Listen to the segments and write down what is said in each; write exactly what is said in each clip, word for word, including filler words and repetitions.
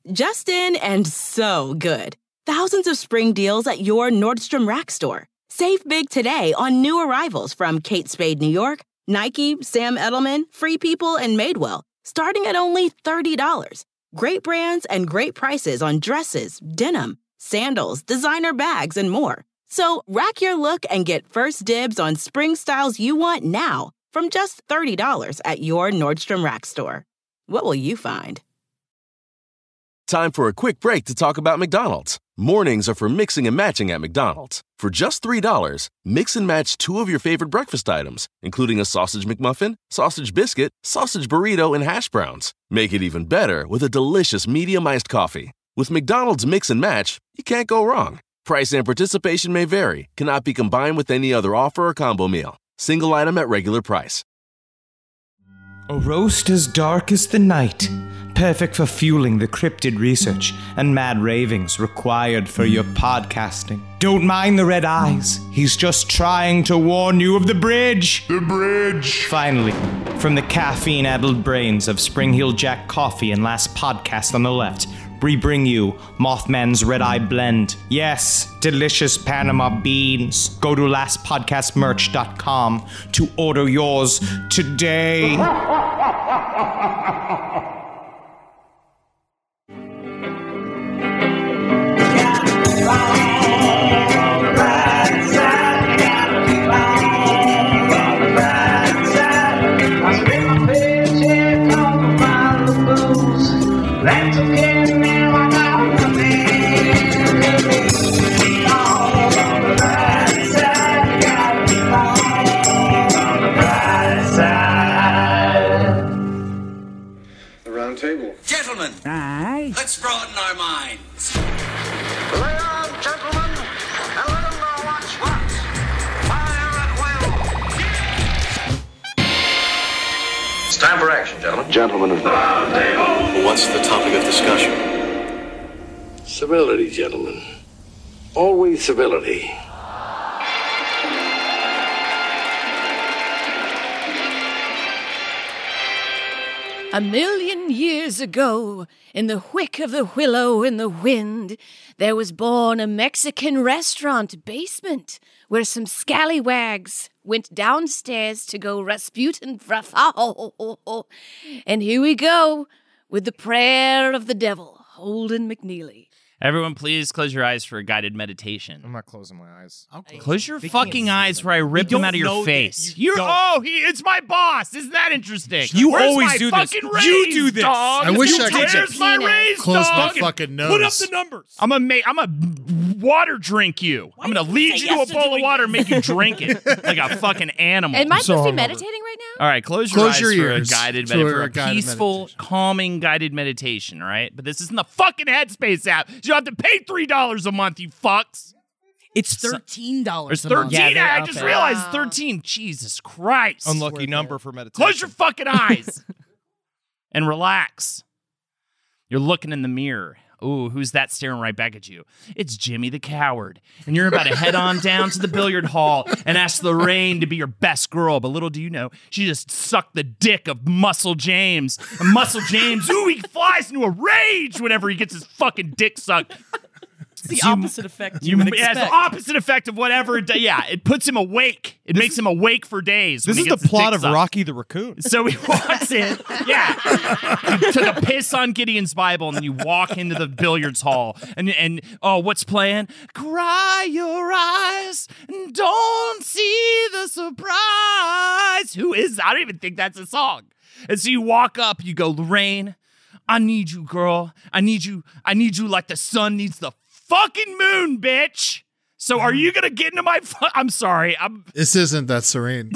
Just in and so good. Thousands of spring deals at your Nordstrom Rack store. Save big today on new arrivals from Kate Spade New York, Nike, Sam Edelman, Free People, and Madewell, starting at only thirty dollars. Great brands and great prices on dresses, denim, sandals, designer bags, and more. So rack your look and get first dibs on spring styles you want now from just thirty dollars at your Nordstrom Rack store. What will you find? Time for a quick break to talk about McDonald's. Mornings are for mixing and matching at McDonald's. For just three dollars, mix and match two of your favorite breakfast items, including a sausage McMuffin, sausage biscuit, sausage burrito, and hash browns. Make it even better with a delicious medium iced coffee. With McDonald's Mix and Match, you can't go wrong. Price and participation may vary, cannot be combined with any other offer or combo meal. Single item at regular price. A roast as dark as the night, perfect for fueling the cryptid research and mad ravings required for your podcasting. Don't mind the red eyes, he's just trying to warn you of the bridge. The bridge. Finally, from the caffeine-addled brains of Spring Heel Jack Coffee and Last Podcast on the left, we bring you Mothman's Red Eye Blend. Yes, delicious Panama beans. Go to last podcast merch dot com to order yours today. That's okay. Gentlemen, aye. Let's broaden our minds. Lay on, gentlemen, and let them know what's what. Fire at will. It's time for action, gentlemen. Gentlemen of the round table. What's the topic of discussion? Civility, gentlemen. Always civility. A million years ago, in the whick of the willow in the wind, there was born a Mexican restaurant basement where some scallywags went downstairs to go Rasputin Frafal. And here we go with the prayer of the devil, Holden McNeely. Everyone, please close your eyes for a guided meditation. I'm not closing my eyes. I'll close, close your fucking eyes where I rip them out of your face. You You're oh, he it's my boss. Isn't that interesting? You Where's always my do this. Fucking You raise, do this. Dog? I wish you I could Where's my raise, close dog? my fucking nose. Put up the numbers. I'm a ma- I'm a water drink you. Why I'm gonna lead you to a bowl of water and make you drink it like a fucking animal. Am I supposed to be meditating right now? All right, close your close eyes your for ears a guided for meditation, for a a guided peaceful, meditation. calming guided meditation. All right, but this isn't the fucking Headspace app. You don't have to pay three dollars a month, you fucks. It's thirteen dollars It's a month. thirteen. Yeah, I okay. just realized Wow. thirteen. Jesus Christ! Unlucky number for meditation. Close your fucking eyes and relax. You're looking in the mirror. Ooh, who's that staring right back at you? It's Jimmy the Coward. And you're about to head on down to the billiard hall and ask Lorraine to be your best girl. But little do you know, she just sucked the dick of Muscle James. And Muscle James, ooh, he flies into a rage whenever he gets his fucking dick sucked. It's the You- opposite effect you, You, would it has expect. the opposite effect of whatever. It, do- yeah, it puts him awake. It makes him awake for days. This when is he the gets his plot dick of sucked. Rocky the Raccoon. So he walks in. Yeah. You took a piss on Gideon's Bible and then you walk into the billiards hall. And, and oh, what's playing? Cry your eyes and don't see the surprise. Who is? I don't even think that's a song. And so you walk up, you go, Lorraine, I need you, girl. I need you. I need you like the sun needs the fucking moon, bitch. So are you going to get into my... Fu- I'm sorry. I'm... This isn't that serene.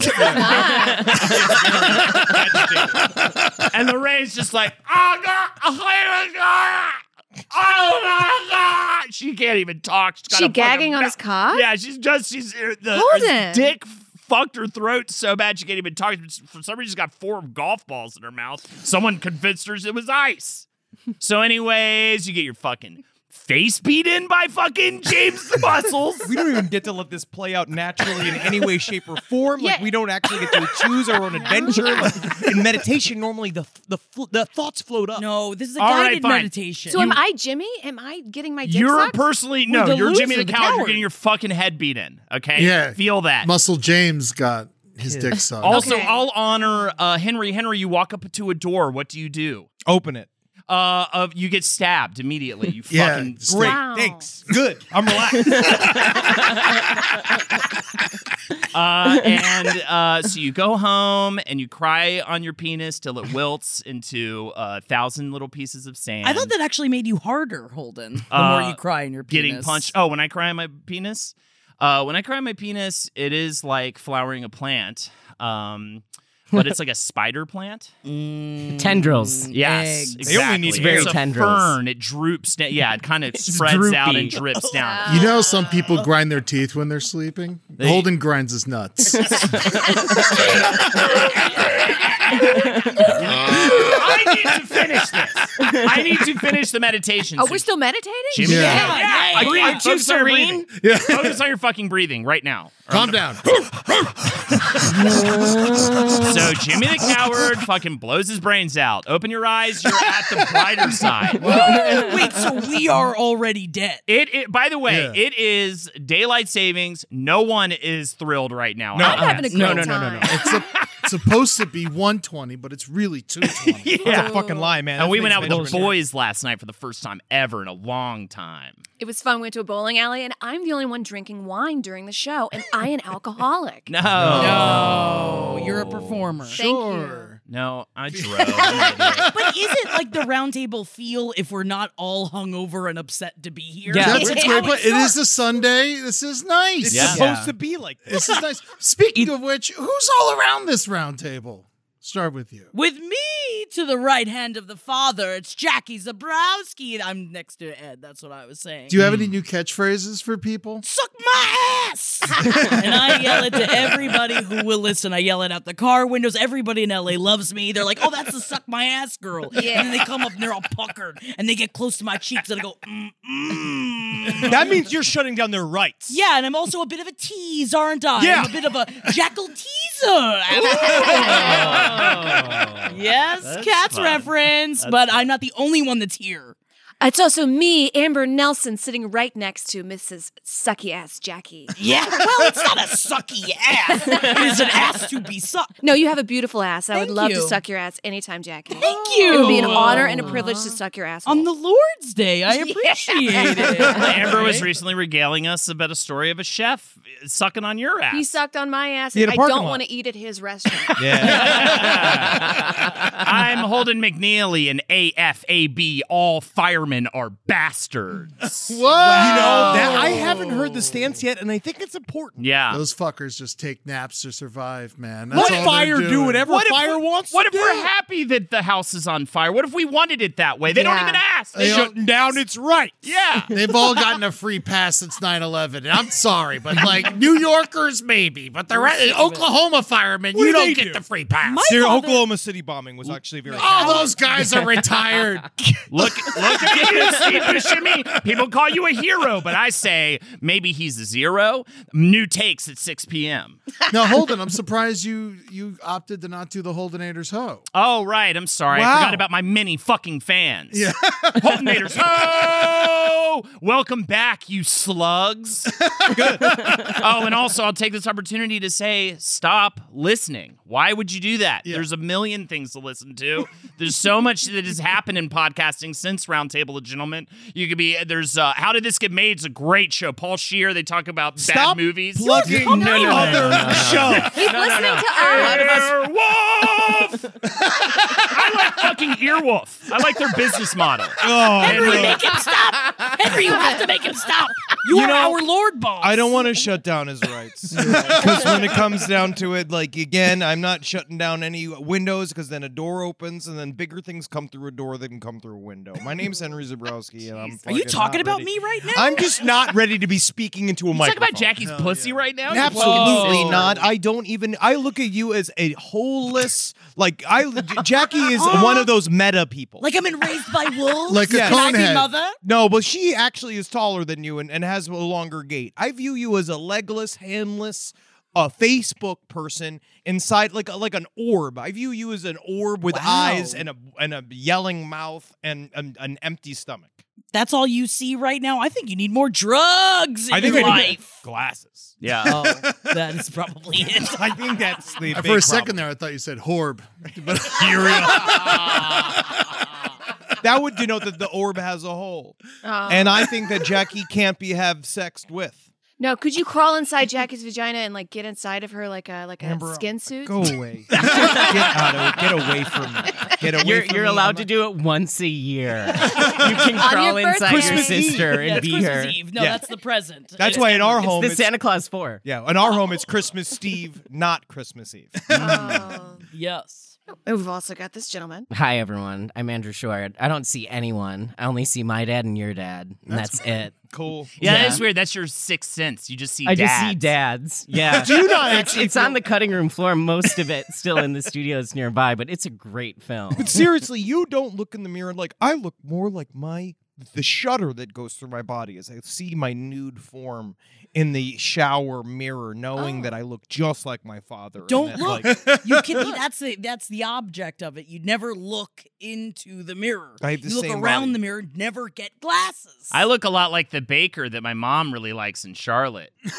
And Lorraine's just like, oh, God, oh, God, oh, God. She can't even talk. She's got She a gagging fucking- on his cock? Yeah, she's just, she's, uh, the Hold her it. dick fucked her throat so bad she can't even talk. For some reason, she's got four golf balls in her mouth. Someone convinced her it was ice. So anyways, you get your fucking face beat in by fucking James the Muscles. We don't even get to let this play out naturally in any way, shape, or form. Like Yeah. we don't actually get to choose our own adventure. Like, in meditation, normally the the the thoughts float up. No, this is a All right, guided fine. meditation. So am I Jimmy? Am I getting my dick You're sucked? personally Well, no. the You're Jimmy loser, the, the coward. You're coward. getting your fucking head beat in. Okay. Yeah. Feel that. Muscle James got his dick sucked. Also, Okay. I'll honor uh, Henry. Henry, you walk up to a door. What do you do? Open it. Uh, of you get stabbed immediately. You Yeah, fucking just Great. Wow. Thanks. Good. I'm relaxed. Uh, and uh, so you go home and you cry on your penis till it wilts into a thousand little pieces of sand. I thought that actually made you harder, Holden. The Uh, more you cry in your penis. getting punched. Oh, when I cry on my penis, uh, when I cry on my penis, it is like flowering a plant. Um, but it's like a spider plant. Tendrils. Yes, Eggs. exactly. They only need it's very a tendrils. fern. It droops. Da- yeah, it kind of spreads out and droopy. drips down. You know, some people grind their teeth when they're sleeping. Holden grinds his nuts. I need to finish this. I need to finish the meditation. Oh, So we're still meditating? Jimmy, Yeah. yeah, yeah. Are you Focus too on your serene? breathing. Yeah. Focus on your fucking breathing right now. Calm down. So Jimmy the coward fucking blows his brains out. Open your eyes. You're at the brighter side. Wait, so we are already dead. It, it. By the way, Yeah. it is daylight savings. No one is thrilled right now. No. I'm having a great No, no, no, time. no, no. It's, a, it's supposed to be one twenty, but it's really two twenty. That's a fucking lie, man. And That we went thing's out with bullshit. the boys last night for the first time ever in a long time. It was fun. We went to a bowling alley, and I'm the only one drinking wine during the show, and I an alcoholic. No. No, you're a performer. Thank you. Sure. No, I drove. I'm an idiot. But is it like the round table feel if we're not all hungover and upset to be here? Yeah. That's a Yeah. great point. It is a Sunday. This is nice. It's Yeah. supposed to be like this. This is nice. Speaking of which, who's all around this round table? Start with you. With me to the right hand of the father, it's Jackie Zabrowski. I'm next to Ed. That's what I was saying. Do you have any new catchphrases for people? Suck my ass! And I yell it to everybody who will listen. I yell it out the car windows. Everybody in L A loves me. They're like, oh, that's the suck my ass girl. Yeah. And then they come up and they're all puckered. And they get close to my cheeks and I go, mm, mm. That means you're shutting down their rights. Yeah, and I'm also a bit of a tease, aren't I? Yeah. I'm a bit of a jackal teaser. Yes, That's Cats fun. reference, but I'm not the only one that's here. It's also me, Amber Nelson, sitting right next to Missus Sucky Ass Jackie. Yeah, well, it's not a sucky ass. It is an ass to be sucked. No, you have a beautiful ass. I would Thank love to you. suck your ass anytime, Jackie. Thank you. It would be an honor and a privilege to suck your ass. On the Lord's Day, I appreciate it. Amber was recently regaling us about a story of a chef sucking on your ass. He sucked on my ass, He had and a I parking don't lot. want to eat at his restaurant. I'm Holden McNeely, and A F A B, all firemen are bastards. Whoa! You know, that I haven't heard the stance yet, and I think it's important. Yeah. Those fuckers just take naps to survive, man. Let That's all fire they're do doing. whatever What if fire we- wants What to if do. we're happy that the house is on fire? What if we wanted it that way? They don't Yeah. even ask. They They just- Shutting down its rights. yeah. They've all gotten a free pass since nine eleven. And I'm sorry, but like New Yorkers, maybe. But the re- Oklahoma firemen, What you do don't they get do? the free pass. Their father- Oklahoma City bombing was actually very. All those guys are retired. Look, look at you, Steve Buscemi. People call you a hero, but I say maybe he's a zero. New takes at six p.m. Now, Holden, I'm surprised you you opted to not do the Holdenators Ho. Oh, right. I'm sorry. I Wow. forgot about my many fucking fans. Yeah. Holdenators. Oh, welcome back, you slugs. Good. Oh, and also, I'll take this opportunity to say, stop listening. Why would you do that? Yeah. There's a million things to listen to. There's so much that has happened in podcasting since Roundtable of Gentlemen. You could be, there's, uh, How Did This Get Made? It's a great show. Paul Scheer, they talk about Stop bad movies. plugging No, no, no, no, other no, no, no. show. He's No, no, listening no. to us. Earwolf! I like fucking Earwolf. I like their business model. Oh, Henry, no. make him stop. Henry, you have to make him stop. You, You are know, our Lord boss. I don't want to shut down his rights. Because when it comes down to it, like, again, I'm not shutting down any windows because then a door opens and then bigger things come through a door than come through a window. My name's Henry Zabrowski, and I'm Are you fucking talking not about ready. me right now? I'm just not ready to be speaking into a You microphone. talking about Jackie's pussy right now? You Absolutely fucking not. sister. I don't even. I look at you as a holeless. Like I, Jackie is one of those meta people. Like I'm in Raised by Wolves? Like a Can I be conehead. mother? No, but she actually is taller than you and, and has a longer gait. I view you as a legless, handless, uh, Facebook person inside, like a, like an orb. I view you as an orb with Wow. eyes and a and a yelling mouth and, and an empty stomach. That's all you see right now? I think you need more drugs in I think your I need life. glasses. Yeah. Oh, that is probably it. I think that's the For big a second problem. there, I thought you said horb. But That would denote that the orb has a hole. Oh. And I think that Jackie can't be have sexed with. No, could you crawl inside Jackie's vagina and like get inside of her like a like a Amber, skin suit? Go away. Get out of it. Get away from me. Get away You're from you're me. allowed I'm to do it once a year. You can On crawl your inside birthday. your Christmas Eve. sister Yeah, and it's be Christmas her. Eve. No, Yeah. that's the present. That's why in our It's home the it's, Santa Claus four. yeah, in our home it's Christmas Steve, not Christmas Eve. Oh. Yes. And we've also got this gentleman. Hi everyone, I'm Andrew Short. I don't see anyone. I only see my dad and your dad, and that's, it. Cool. Yeah, Yeah. that is weird. That's your sixth sense. You just see I dads. just see dads. Yeah. Do you not It's, actually it's feel- on the cutting room floor. Most of it still in the studios nearby, but it's a great film. But seriously, you don't look in the mirror like I look more like my the shudder that goes through my body as I see my nude form in the shower mirror, knowing Oh. that I look just like my father. and Don't that, look. like, You can. That's the that's the object of it. You never look into the mirror. I have the you look same around body. the mirror. Never get glasses. I look a lot like the baker that my mom really likes in Charlotte. He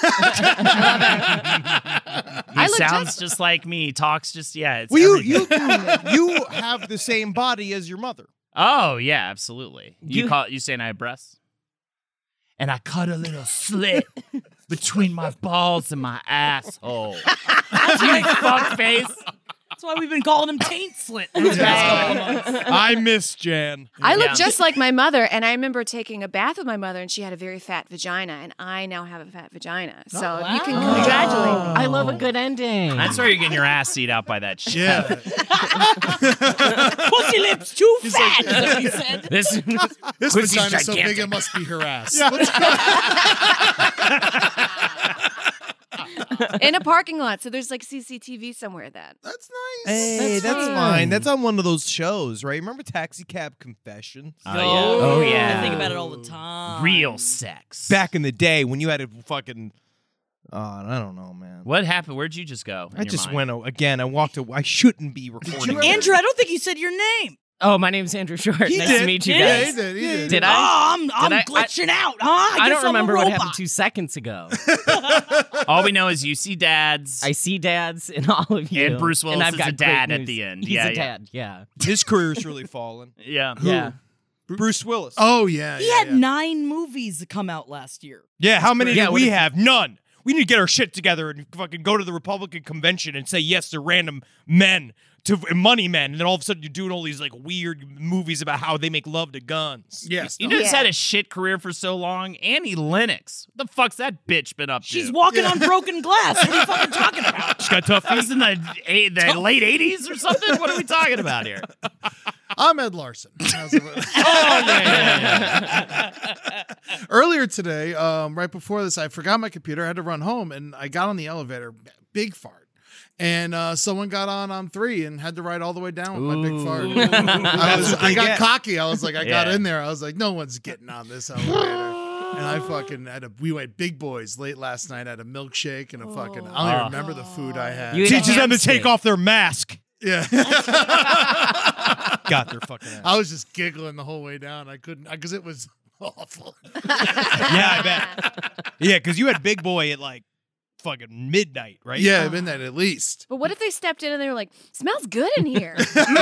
I look sounds just- just like me. He talks just yeah. It's well, you everything. you you have the same body as your mother. Oh yeah, absolutely. You, You- call you saying I have breasts? And I cut a little slit between my balls and my asshole. That's my fuck face. That's why we've been calling him Taint Slit these past couple of months. I miss Jan. I look Yeah. just like my mother, and I remember taking a bath with my mother, and she had a very fat vagina, and I now have a fat vagina. So you can wow. congratulate me. I love a good ending. That's where you're getting your ass eat out by that shit. yeah. Pussy lips too fat. Is that what you said? This This Pussy's vagina's so big gigantic. it must be her ass. In a parking lot, so there's like C C T V somewhere. That That's nice. Hey, That's that's, fine. fine. That's on one of those shows, right? Remember Taxi Cab Confessions? Oh, yeah. Oh, yeah. I think about it all the time. Real sex. Back in the day when you had a fucking, oh, I don't know, man. What happened? Where'd you just go? in I your just mind? went o- again. I walked away. I shouldn't be recording. Andrew, I don't think you said your name. Oh, my name's Andrew Short. He nice did. to meet you Did guys. Yeah, he did. He did. Did Oh, I? I'm, I'm I- I- glitching out, huh? I, I guess don't I'm remember a what robot. happened two seconds ago. All we know is you see dads. I see dads in all of you. And Bruce Willis I've is got a dad great at news. the end. He's Yeah, a yeah. dad, yeah. His career's really fallen. yeah. Yeah. Bruce Willis. Oh yeah. He yeah, had yeah. nine movies that come out last year. Yeah, how many Yeah, do what we if- have? None. We need to get our shit together and fucking go to the Republican convention and say yes to random men, to money men, and then all of a sudden you're doing all these like weird movies about how they make love to guns. Yes. You no. just Yeah. had a shit career for so long. Annie Lennox. What the fuck's that bitch been up to? She's walking on broken glass. What are you fucking talking about? She's got tough That was in the, eight, the late eighties or something? What are we talking about here? I'm Ed Larson. How's it- Oh, yeah, yeah, yeah. Earlier today, um, right before this, I forgot my computer. I had to run home, and I got on the elevator. Big fart. And uh, someone got on on three and had to ride all the way down with my big fart. I, was, what they I got get. cocky. I was like, I got Yeah. in there. I was like, no one's getting on this elevator. And I fucking had a, we went big boys late last night. I had a milkshake and a fucking, I don't even remember the food I had. You ate a Teaches them to ham take steak. off their mask. Yeah. Got their fucking ass. I was just giggling the whole way down. I couldn't, because it was awful. Yeah, I bet. Yeah, because you had Big Boy at like fucking midnight, right? Yeah, midnight at least. But what if they stepped in and they were like, "Smells good in here"?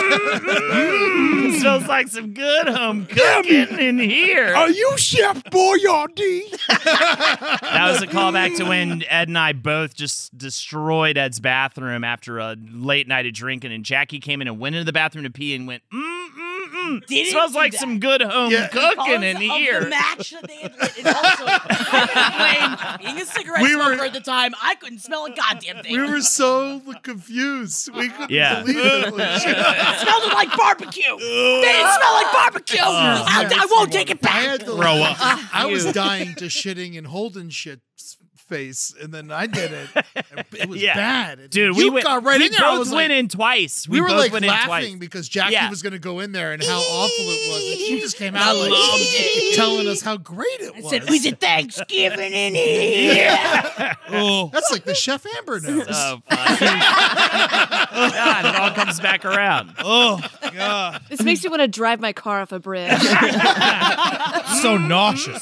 Mm, smells like some good home cooking in here. Are you Chef Boyardee? That was a callback to when Ed and I both just destroyed Ed's bathroom after a late night of drinking, and Jackie came in and went into the bathroom to pee and went, mm, mm, mm, mm, didn't smells do like that. some good home Yeah. cooking Because in of here. the match that they had. It also, I couldn't blame being a cigarette We were- smoker at the time. I couldn't smell a goddamn thing. We were so confused. We couldn't Yeah. believe it. It smelled like barbecue. They didn't smell like barbecue. I, I won't take it I back. had to Throw up. I was dying to shitting in Holden shit's face, and then I did it. It was Yeah. bad. It- Dude, you we went, got right we in there. I both was went like, in twice. we, We, were both like went in laughing twice. because Jackie Yeah. was going to go in there and how awful it was, and she just came I out like loved it. telling us how great it I was. said, "Is it Thanksgiving in here?" Oh, That's like the Chef Amber knows. So funny. God, it all comes back around. oh, God. This makes me want to drive my car off a bridge. So nauseous.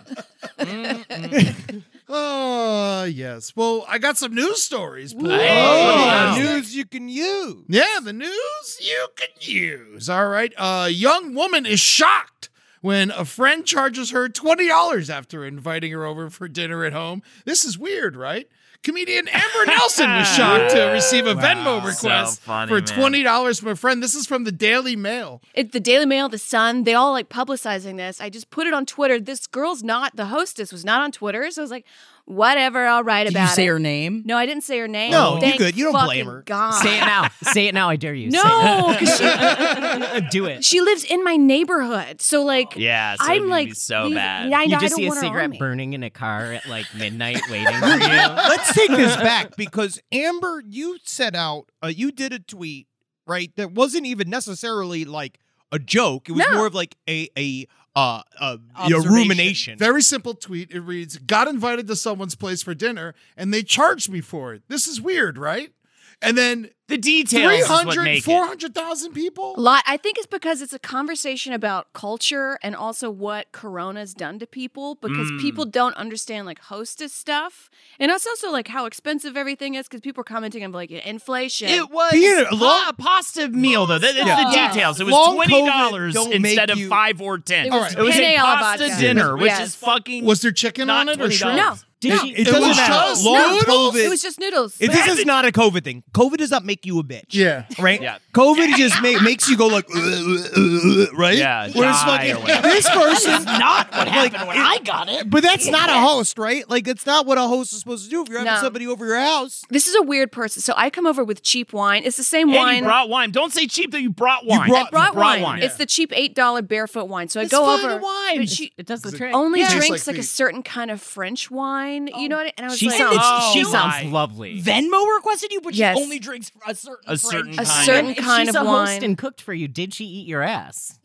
Oh, yes. Well, I got some news stories. Paul. Hey. Oh, Wow. news you can use. Yeah, the news you can use. All right. A young woman is shocked when a friend charges her twenty dollars after inviting her over for dinner at home. This is weird, right? Comedian Amber Nelson was shocked to receive a Venmo request So funny, for man. twenty dollars from a friend. This is from the Daily Mail. It, the Daily Mail, the Sun, they all like publicizing this. I just put it on Twitter. This girl's not, the hostess was not on Twitter. So I was like, whatever, I'll write Did about you say it. her name? No, I didn't say her name. No, you Thank good. You don't blame fucking her. God. Say it now. Say it now. I dare you. Say No, because she, it. Do it. she lives in my neighborhood. So like, Yeah, so I'm it'd like, be so leave- bad. Yeah, I, You I just don't see a want her on cigarette me. burning in a car at like midnight waiting for you. Let's take this back because Amber, you set out, uh, you did a tweet, right? That wasn't even necessarily like a joke. It was No. more of like a a uh, a, a Observation. rumination. Very simple tweet. It reads, got invited to someone's place for dinner and they charged me for it. This is weird, right? And then The details is what 300, make it. four hundred thousand people? A lot. I think it's because it's a conversation about culture and also what Corona's done to people because Mm. people don't understand like hostess stuff. And it's also like how expensive everything is because people are commenting on like inflation. It was Being a pa- long- a pasta meal, though. That, that's Yeah. the Yeah. details. It was Long twenty dollars COVID don't instead make of you- five or ten. It was All right. It was penne a alla pasta vodka. dinner, which Yes. is fucking. Was there chicken not on it or twenty shrimp? dollars. No. No. It, it It doesn't was matter. just Long noodles? COVID. It was just noodles. If this is not a COVID thing, COVID does not make you a bitch. Yeah. Right? Yeah. COVID just make, makes you go like, uh, uh, uh, right? Yeah, Whereas die or fucking whatever. this person, Not what like, happened when it- I got it. but that's not a host, right? Like, it's not what a host is supposed to do. If you're having No. somebody over your house, This is a weird person. So I come over with cheap wine. It's the same And wine. you brought wine. Don't say cheap that you brought You wine. brought- I brought, You brought wine. wine. It's the cheap eight dollar barefoot wine. So I It's go fine over. wine. But she It does the Is it- trick. only Yeah. drinks Tastes like like, a feet. certain kind of French wine. You know what? I- And I was She like, sounds. Oh, she my. sounds lovely. Venmo requested you, but Yes. she only drinks a certain A certain French- a kind. certain If kind she's of a wine. host and cooked for you, did she eat your ass?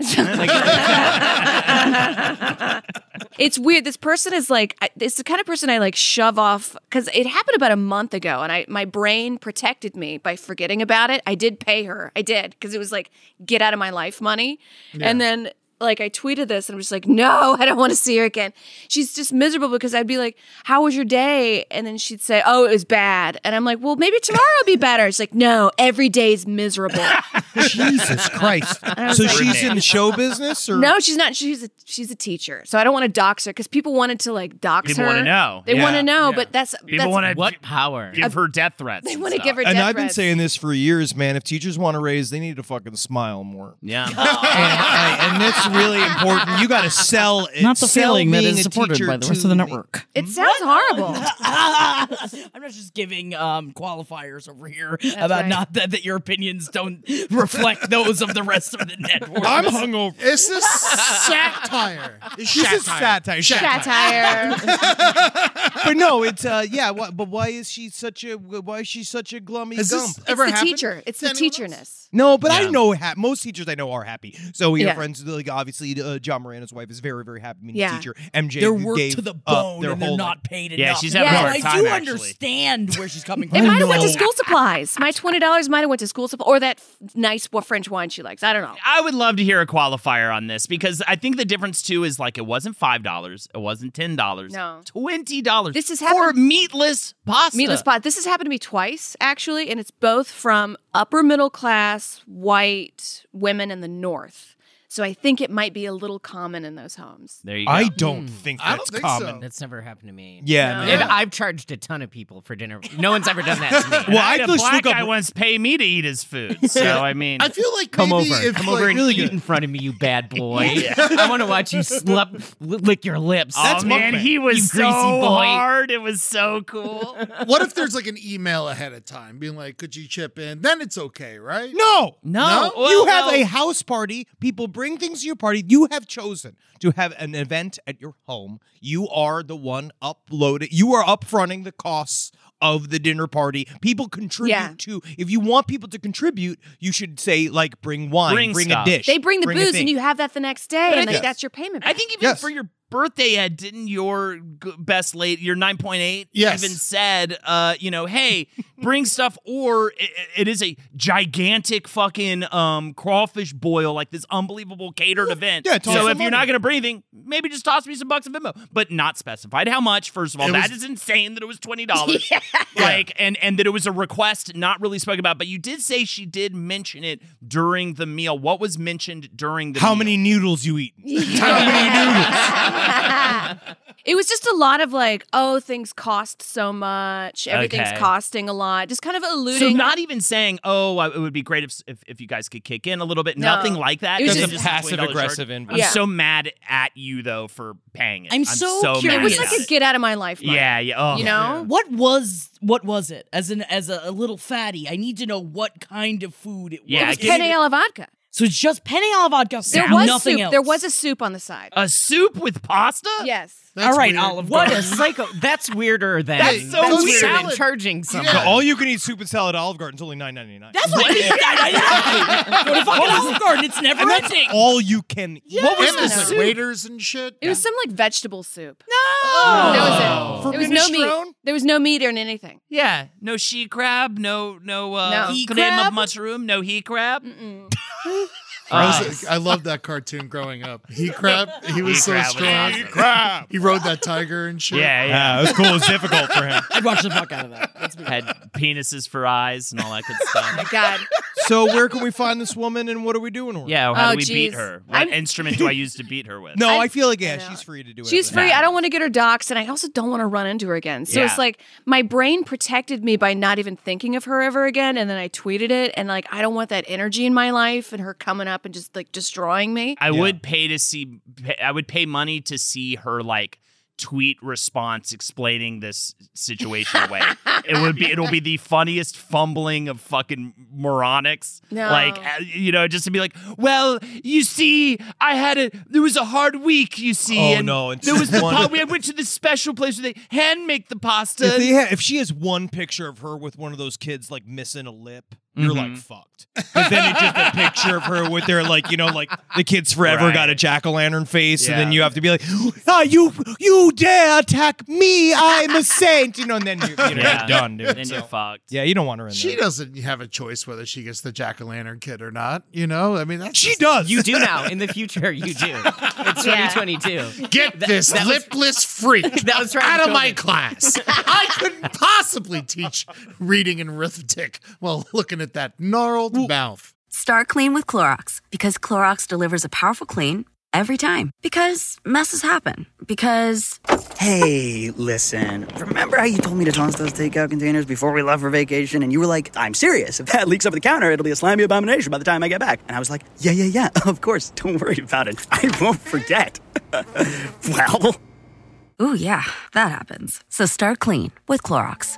It's weird. This person is like, I- it's the kind of person I like shove off because it happened about a month ago, and I my brain protected me by forgetting about it. I did pay her. I did because it was like get out of my life money, and then. Like I tweeted this and I'm just like, no, I don't want to see her again. She's just miserable because I'd be like, how was your day? And then she'd say, oh, it was bad. And I'm like, well, maybe tomorrow will be better. She's like, no, every day's miserable. Jesus Christ. was So like- she's in the show business, or No, she's not. She's a she's a teacher. So I don't want to dox her because people wanted to like dox People her. wanna know. They Yeah. want to know, Yeah. but that's People that's, want to What power? give her death threats. They and want to stuff. give her. and death I've been threats. saying this for years, man. If teachers want to raise, they need to fucking smile more. Yeah. and, I- and that's really important. You got to sell it. Not the sell feeling that being is a supported teacher by the rest to of the me. network. It sounds horrible. I'm not just giving um, qualifiers over here about right. not that, that your opinions don't reflect those of the rest of the network. I'm hungover. It's this satire. It's This is satire. satire. Satire. But no, it's uh, yeah. What, but why is she such a? Why is she such a glummy Has gump? this It's ever the happened teacher. It's to the anyone else? teacherness. No, but I Yeah. know ha- most teachers I know are happy. So we Yeah. have friends like obviously uh, John Moran's wife is very very happy being Yeah. a teacher. M J they're who worked gave to the up bone their and they're whole not life. paid Yeah, enough. she's having a But hard I time, do actually. understand where she's coming It from. might have went to know. school supplies. My twenty dollars might have went to school supplies, or that f- nice wa- French wine she likes. I don't know. I would love to hear a qualifier on this because I think the difference too is like it wasn't five dollars, it wasn't ten dollars, No. twenty dollars. This has for happened- meatless pasta. Meatless pot. This has happened to me twice, actually, and it's both from upper middle class white women in the North. So I think it might be a little common in those homes. There you go. I don't think I that's don't think common. so. That's never happened to me. Yeah, No. man. And Yeah. I've charged a ton of people for dinner. No one's ever done that to me. Well, I I had a just black look up- guy once pay me to eat his food. So I mean, I feel like Come maybe over. if Come like, over and really eat good. in front of me, you bad boy. I want to watch you slap, lick your lips. oh That's man, mukbang. he was You so greasy boy. hard. It was so cool. what if there's like an email ahead of time being like, could you chip in? Then it's okay, right? No. No, well, you have well- a house party. People bring things to your party. You have chosen to have an event at your home. You are the one uploaded. You are upfronting the costs of the dinner party. People contribute Yeah. to. If you want people to contribute, you should say like, bring wine, Bring bring, stuff. a dish. They bring the a booze thing. and you have that the next day, But I and like, think- that's your payment. I back. think even Yes. for your birthday, Ed, didn't your g- best late, your nine point eight, Yes. even said, uh, you know, hey, bring stuff, or it, it is a gigantic fucking um, crawfish boil, like this unbelievable catered event. Yeah, toss so some if you're money. not going to bring anything, maybe just toss me some bucks of Venmo, but not specified how much. First of all, It that was- is insane that it was twenty dollars. Like, and, and that it was a request not really spoken about, but you did say she did mention it during the meal. What was mentioned during the How meal? many noodles you eat? It was just a lot of like, oh, things cost so much. Everything's Okay. costing a lot. Just kind of alluding. So not even saying, "Oh, I- it would be great if, if if you guys could kick in a little bit." No. Nothing like that. It was Just just- a Passive twenty dollars aggressive charge. invoice. I'm Yeah. so mad at you though for paying it. I'm so so curious. it mad was like about a it. get out of my life moment. Yeah, yeah. Oh. You know? What was what was it? As an as a, a little fatty, I need to know what kind of food it was. Yeah, It was give me penne alla vodka. So it's just penne alla vodka. There was nothing soup. else. There was a soup on the side. A soup with pasta? Yes. That's All right, weird. Olive What Garden. a psycho. That's weirder than. That's so that's weird. weirder than Salad. charging someone. Yeah. The all you can eat soup and salad at Olive Garden is only nine ninety nine. That's what I mean. Go to fucking Olive Garden. It's never And that's ending. all you can eat. What was And the there's like soup? waiters and shit. It was some like vegetable soup. No. That was it. For There was no minestrone? meat. There was no meat or anything. Yeah. No she crab. No no. Uh, No. He He crab crab? of mushroom. No he crab. Mm-mm. I, was, I loved that cartoon growing up. He crab. He was He so crab was strong. awesome. Crap. He rode that tiger and shit. Yeah, yeah. Yeah, it was cool. It was difficult for him. I'd watch the fuck out of that. Let's be Had penises for eyes and all that good stuff. God. So where can we find this woman and what are we doing with her? Yeah. How Oh, do we beat geez. her? What I'm- instrument do I use to beat her with? No, I- I, feel like, yeah, I know. she's free to do it. She's free. I don't want to get her doxxed, and I also don't want to run into her again. So Yeah. it's like my brain protected me by not even thinking of her ever again, and then I tweeted it, and like I don't want that energy in my life and her coming up and just like destroying me. I Yeah. would pay to see. Pay, I would pay money to see her like tweet response explaining this situation away. It would be. It'll be the funniest fumbling of fucking moronics. No. Like uh, you know, just to be like, well, you see, I had a. There was a hard week. You see, Oh, and no, it's there was the. one- Pa- we went to this special place where they hand make the pasta. If, they ha- if she has one picture of her with one of those kids like missing a lip, you're like Mhm. fucked. Because then it's just a picture of her with their like, you know, like the kids forever Right. got a jack o' lantern face, and then Yeah. you have to be like, ah, you you dare attack me? I'm a saint, you know, and then you're, you know, Yeah. you're done, dude. Then So- you're fucked. yeah, you don't want her in She there. doesn't have a choice whether she gets the jack o' lantern kid or not. You know, I mean, that's She just- does. You do now. In the future, you do. It's Yeah. twenty twenty-two. Get this that was- lipless freak That was right out in of my COVID. class. I couldn't possibly teach reading and arithmetic while looking at that gnarled mouth. Start clean with Clorox because Clorox delivers a powerful clean every time. Because messes happen. Because Hey, listen. Remember how you told me to toss those takeout containers before we left for vacation? And you were like, I'm serious. If that leaks over the counter, it'll be a slimy abomination by the time I get back. And I was like, yeah, yeah, yeah. Of course. Don't worry about it. I won't forget. Well, ooh, yeah, that happens. So start clean with Clorox.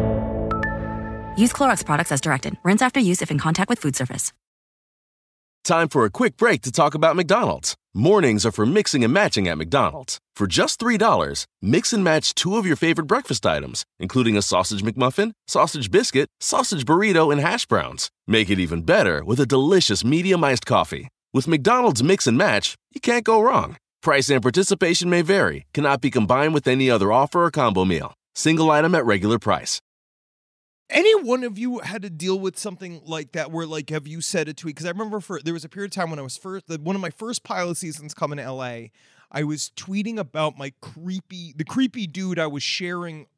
Use Clorox products as directed. Rinse after use if in contact with food surface. Time for a quick break to talk about McDonald's. Mornings are for mixing and matching at McDonald's. For just three dollars, mix and match two of your favorite breakfast items, including a sausage McMuffin, sausage biscuit, sausage burrito, and hash browns. Make it even better with a delicious medium-iced coffee. With McDonald's Mix and Match, you can't go wrong. Price and participation may vary, cannot be combined with any other offer or combo meal. Single item at regular price. Any one of you had to deal with something like that where, like, have you said a tweet? Because I remember for there was a period of time when I was first, the, one of my first pilot seasons coming to L A, I was tweeting about my creepy, the creepy dude I was sharing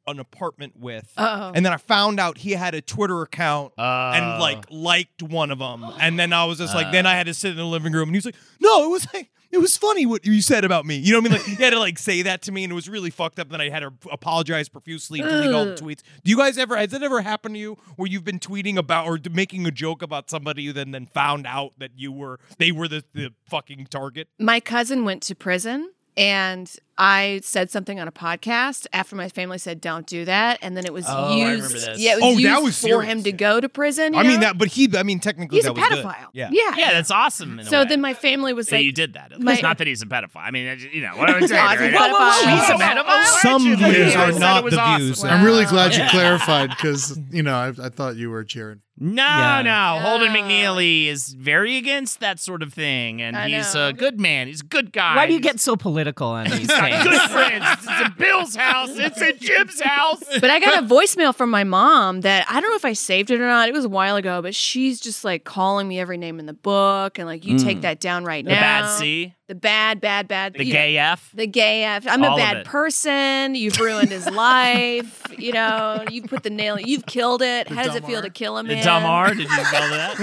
an apartment with. Uh-oh. And then I found out he had a Twitter account Oh. and like liked one of them. And then I was just like, then I had to sit in the living room and he was like, no, it was like, it was funny what you said about me. You know what I mean? Like, he had to like say that to me, and it was really fucked up. And then I had to apologize profusely, delete all the tweets. Do you guys ever, has that ever happened to you where you've been tweeting about or making a joke about somebody who then, then found out that you were, they were the, the fucking target? My cousin went to prison, and I said something on a podcast after my family said, don't do that. And then it was Oh, I used. remember this. Yeah, it was Oh, used that was for serious. him to go to prison. You I mean, know? that, but he, I mean, technically He's that a was good. pedophile. Yeah. Yeah. Yeah, that's awesome. In a So way. then my family was that like, you did that. my- It's not that he's a pedophile. I mean, you know, what I'm saying. No, he's a right? pedophile. Whoa, whoa, whoa, he's a Whoa, whoa, pedophile. whoa. Some Yeah, views I are said not it was the awesome. views. I'm really glad you Yeah. clarified because, you know, I, I thought you were cheering. No, Yeah. no. Holden McNeely is very against that sort of thing, and I he's know. a good man. He's a good guy. Why do you get so political on these things? good friends? It's at Bill's house. It's at Jim's house. But I got a voicemail from my mom that I don't know if I saved it or not. It was a while ago, but she's just like calling me every name in the book and like, you take that down right The now. bad C, The bad, bad, bad. the you- gay F. The gay F. I'm All a of bad it. person. You've ruined his life. You know, you've put the nail. You've killed it. The How does it dumb feel R. to kill a The man? dumb R. Did you spell that?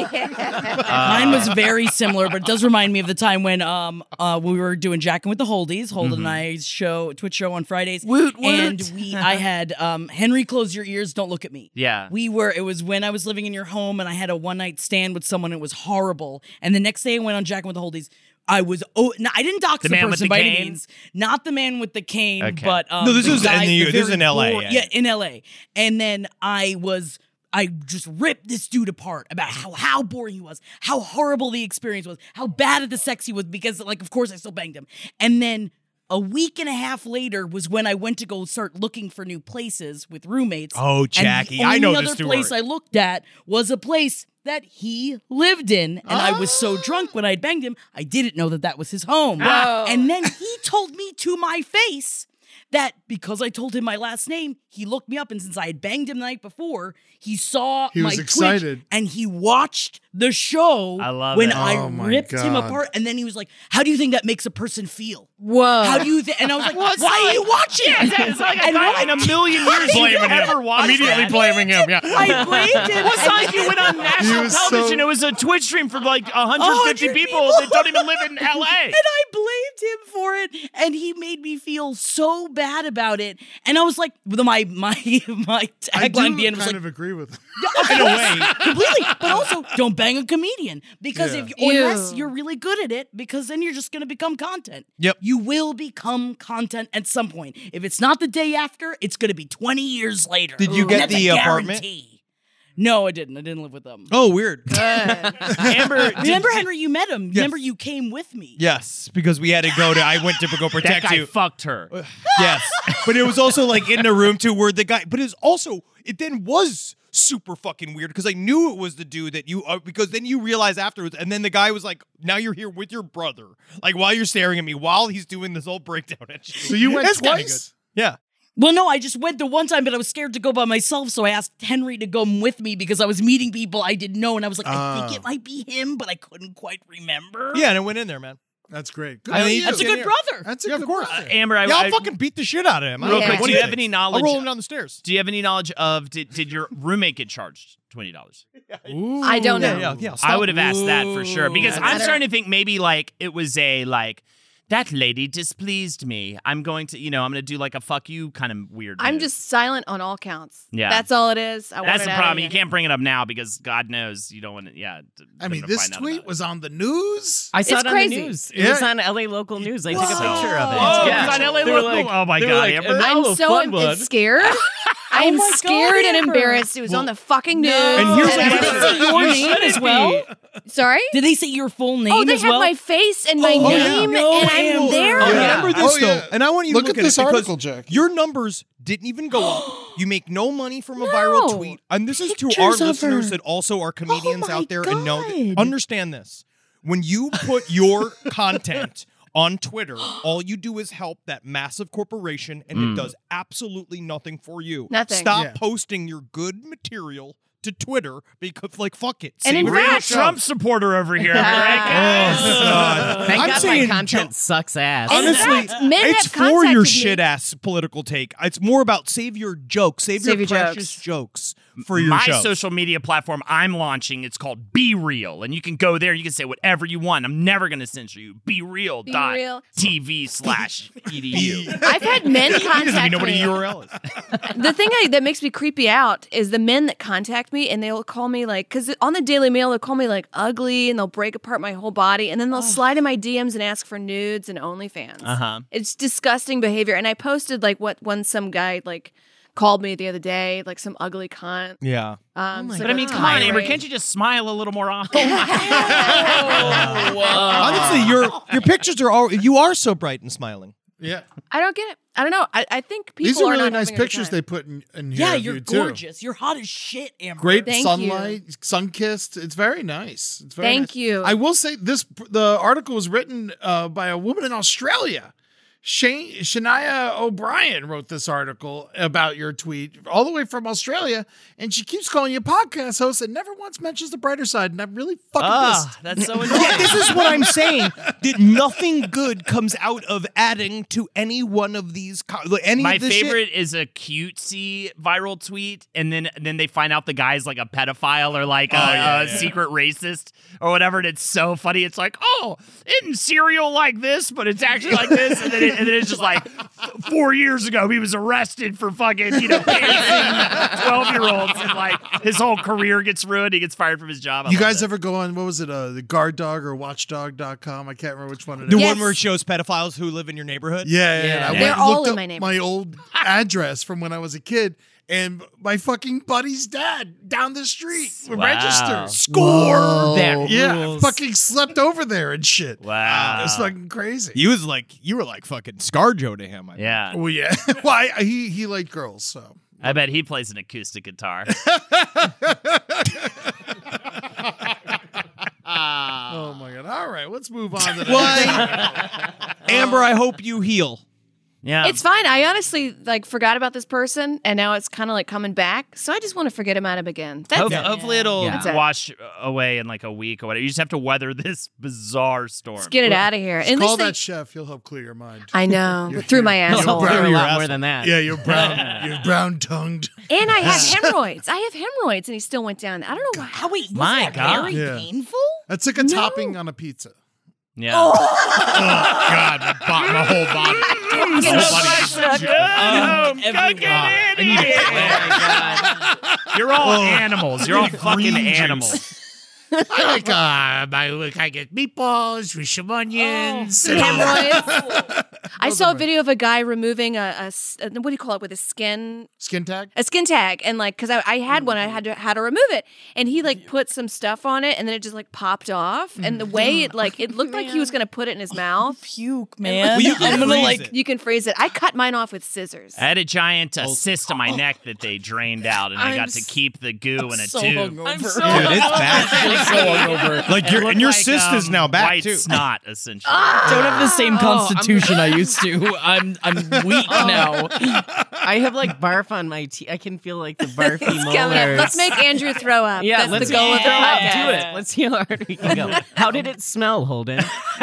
Yeah. Mine was very similar, but it does remind me of the time when um uh we were doing Jacking with the Holdies, Holden and I's show, Twitch show on Fridays. Woot, woot. And we I had um Henry, close your ears, don't look at me. Yeah. We were it was when I was living in your home and I had a one night stand with someone. It was horrible. And the next day I went on Jacking with the Holdies. I was oh no, I didn't dox The the, man with person the by any cane? means. Not the man with the cane, Okay. but um, No, this the is in guy- the- the this is very in L A, poor- yeah. yeah, in L A. And then I was I just ripped this dude apart about how how boring he was, how horrible the experience was, how bad at the sex he was, because like of course I still banged him. And then a week and a half later was when I went to go start looking for new places with roommates. Oh, And Jackie, the I know only this other story. place I looked at was a place that he lived in, and I was so drunk when I had banged him, I didn't know that that was his home. Whoa. And then he told me to my face that because I told him my last name, he looked me up, and since I had banged him the night before, he saw He my was Twitch, excited. and he watched the show I love when it. I Oh my ripped him God. apart, and then he was like, "How do you think that makes a person feel? Whoa. How do you think?" And I was like, Well, it's "Why not are like- you watching?" Yeah, it's, it's like a And guy when in a I- million years Blaming him. ever watched Immediately that. blaming him. Yeah. I blamed him. Well, it's not like you went on national was television. so- It was a Twitch stream for like one hundred fifty one hundred people, people. that don't even live in L A. And I blamed him for it, and he made me feel so bad about it. And I was like, the- my my my I do tagline being was kind like, of agree with him. in a way, completely. But also, don't bang a comedian because Yeah. if unless Ew. you're really good at it, because then you're just going to become content. Yep. You will become content at some point. If it's not the day after, it's going to be twenty years later. Did you And get that's a the apartment? guarantee. No, I didn't. I didn't live with them. Oh, weird. Amber, did- Remember, did- Henry, you met him. Remember, you came with me. Yes, because we had to go to. I went to go that protect guy you. fucked her. Yes, but it was also like in the room too, where the guy. But it's also it then was super fucking weird because I knew it was the dude that you uh, because then you realize afterwards, and then the guy was like, "Now you're here with your brother," like while you're staring at me while he's doing this whole breakdown at you. So you went That's kinda twice? good. Yeah. Well, no, I just went the one time, but I was scared to go by myself, so I asked Henry to go with me because I was meeting people I didn't know, and I was like, I Ah. think it might be him, but I couldn't quite remember. Yeah, and it went in there, man. That's great. Good I for mean, you. That's a good brother. That's a Yeah, of good course. brother. Amber, I, Yeah, I'll I- fucking beat the shit out of him. I real don't quick, care what do he you have thinks. any knowledge? I'll roll him down the stairs. Do you have any knowledge of did, did your roommate get charged twenty dollars? I don't know. Yeah, yeah, yeah. I Stop. would have asked that for sure because Ooh. I'm starting to think maybe like it was a like that lady displeased me. I'm going to, you know, I'm going to do like a fuck you kind of weird. I'm move. just silent on all counts. Yeah. That's all it is. I want That's it the out of problem. You you. can't bring it up now because God knows you don't want to. Yeah. t- I them mean, to this find out tweet about it. was on the news. I saw It's it on crazy. the news. It Yeah. was on L A local news. I took a Whoa. picture of it. Whoa, yeah. it's on L A They were local? like- Oh my they were God, like, Amber. and now I'm the so fun em- one. scared. I'm my God, scared and Amber. embarrassed. It was on the fucking news. And here's and what I- I- Did they say your You name shouldn't as well? Sorry? Did they say your full name Oh, they as have well? my face and my Oh, yeah. name, No, and I'm Amber. there. Oh, Yeah. Remember this Oh, though, yeah. and I want you Look to look at at, this it because article, Jackie. your numbers didn't even go up. You make no money from a No. viral tweet, and this is to our Pictures of listeners her. that also are comedians Oh, my out there and know. That, God. understand this: when you put your content on Twitter, all you do is help that massive corporation, and it does absolutely nothing for you. Nothing. Stop Yeah. posting your good material to Twitter because, like, fuck it. And in Save Real your Trump show. supporter over here. Oh, God. Thank I'm God my saying content sucks ass. Honestly, fact, men it's have for your contacted me. shit ass political take. It's more about save your jokes, save, Save your your precious jokes, for your My shows. social media platform I'm launching, it's called Be Real. And you can go there, you can say whatever you want. I'm never going to censor you. Be Real Be dot real. TV slash edu. I've had men He doesn't even contact know what a me. U R L is. The thing I, that makes me creepy out is the men that contact me and they'll call me like, because on the Daily Mail they'll call me like ugly and they'll break apart my whole body and then they'll slide in my D Ms and ask for nudes and OnlyFans. Uh-huh. It's disgusting behavior. And I posted like what when some guy like called me the other day, like some ugly cunt. Yeah. Um, so But I mean, that's come on, not Amber, great. can't you just smile a little more often? Honestly, your your pictures are all you are so bright and smiling. Yeah. I don't get it. I don't know. I, I think people These are really not nice having a good pictures time. they put in, in here. Yeah, of you're you, too. gorgeous. You're hot as shit, Amber. Great Thank sunlight, sun kissed. It's very nice. It's very Thank nice. you. I will say this: the article was written uh, by a woman in Australia. Shane, Shania O'Brien wrote this article about your tweet all the way from Australia, and she keeps calling you a podcast host and never once mentions the brighter side, and I'm really fucking Ah, pissed. that's so Yeah, annoying. this is what I'm saying. That nothing good comes out of adding to any one of these. Co- like, any My of this favorite shit. is a cutesy viral tweet, and then then they find out the guy's like a pedophile or like a, Oh, yeah, a yeah. secret racist or whatever, and it's so funny. It's like, oh, isn't cereal like this, but it's actually like this, and then it, and then it's just like four years ago he was arrested for fucking you know twelve year olds, and like his whole career gets ruined. He gets fired from his job. I You love guys this. ever go on, what was it, uh, the guard dog or watchdog dot com? I can't remember which one it is. The Yes. one where it shows pedophiles who live in your neighborhood. Yeah, yeah, Yeah. yeah. I They're went and all looked in up my neighborhood. my old address from when I was a kid, and my fucking buddy's dad down the street Wow. registered. Score! That Yeah, rules. fucking slept over there and shit. Wow. It was fucking crazy. You was like you were like fucking ScarJo to him. I think. Yeah. Well, yeah. well, I, he he liked girls, so. I bet he plays an acoustic guitar. Oh my god! All right, let's move on to the What? next. Amber, I hope you heal. Yeah. It's fine. I honestly like forgot about this person, and now it's kind of like coming back. So I just want to forget about him again. That's Hope- it. Hopefully it'll Yeah. That's it. wash away in like a week or whatever. You just have to weather this bizarre storm. Let's get it out of here. Just At call least they- that chef. He'll help clear your mind. I know, You're- through my you're- asshole. brown- Probably a your lot asshole. more than that. Yeah, you're brown. You're brown tongued. And I have hemorrhoids. I have hemorrhoids, and he still went down. I don't know why. How wait, was My that God. very Yeah. painful? That's like a topping on a pizza. Yeah. Oh God, my, bo- my whole body. I'm getting bloodshot. Um, every- get in here. You're all animals. You're all fucking Green juice. animals. I like uh, my I get meatballs with some onions. and- Hemorrhoids. I saw a video of a guy removing a, a s- a- what do you call it with a skin Skin tag. a skin tag, and like because I, I had one, I had to had to remove it, and he like put some stuff on it, and then it just like popped off, and the way it like it looked like he was gonna put it in his mouth. Puke, man. Well, you can I'm gonna freeze like it. You can freeze it. I cut mine off with scissors. I had a giant uh, cyst on my neck that they drained out, and I I'm got to s- keep the goo in a so tube. hungover. I'm so Dude, it's bad. so hungover. Like It your looked and your like, cyst is um, now back white too. snot, essentially. Don't have the same Oh, I'm- constitution I used to. I'm I'm weak now. I have like barf on my teeth. I can feel like the barfy Coming up. molars. Let's make Andrew throw up. Yeah, That's let's the goal of the yeah, podcast. do it. Let's see how hard we can go. How did it smell, Holden?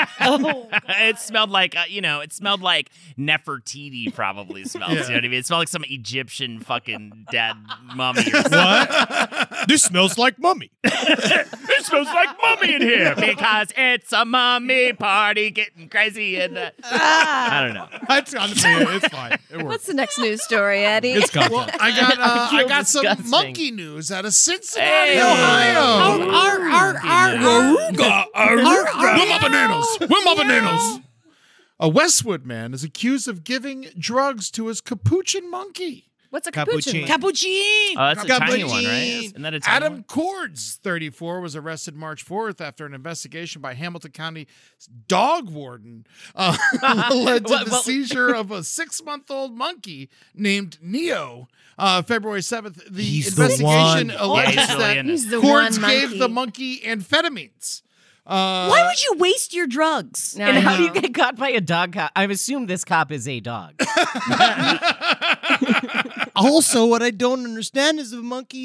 It smelled like, uh, you know, it smelled like Nefertiti probably smells. You know what I mean? It smelled like some Egyptian fucking dead mummy or something. What? This smells like mummy. It smells like mummy in here because it's a mummy party getting crazy in the... I don't know. That's honestly, it's fine. It works. What's the next news story, Eddie? It's content. Well, I got uh, I feel got some disgusting. monkey news out of Cincinnati, Hey. Ohio. Our our our Aruga, Aruga. Where my bananas? Where my bananas? A Westwood man is accused of giving drugs to his capuchin monkey. What's a Cappuccino. capuchin? cappuccino. Oh, that's a tiny one, right? Cappuccino. Isn't that a tiny Adam one? Cords, thirty-four, was arrested March fourth after an investigation by Hamilton County dog warden uh, led to What- the what- seizure of a six-month-old monkey named Neo. Uh, February seventh, the He's the investigation one. alleges Yeah, he's really that in it. He's the Cords one gave monkey. the monkey amphetamines. Uh, Why would you waste your drugs? No, And I how do you know. get caught by a dog cop? I assume this cop is a dog. Also, what I don't understand is the monkey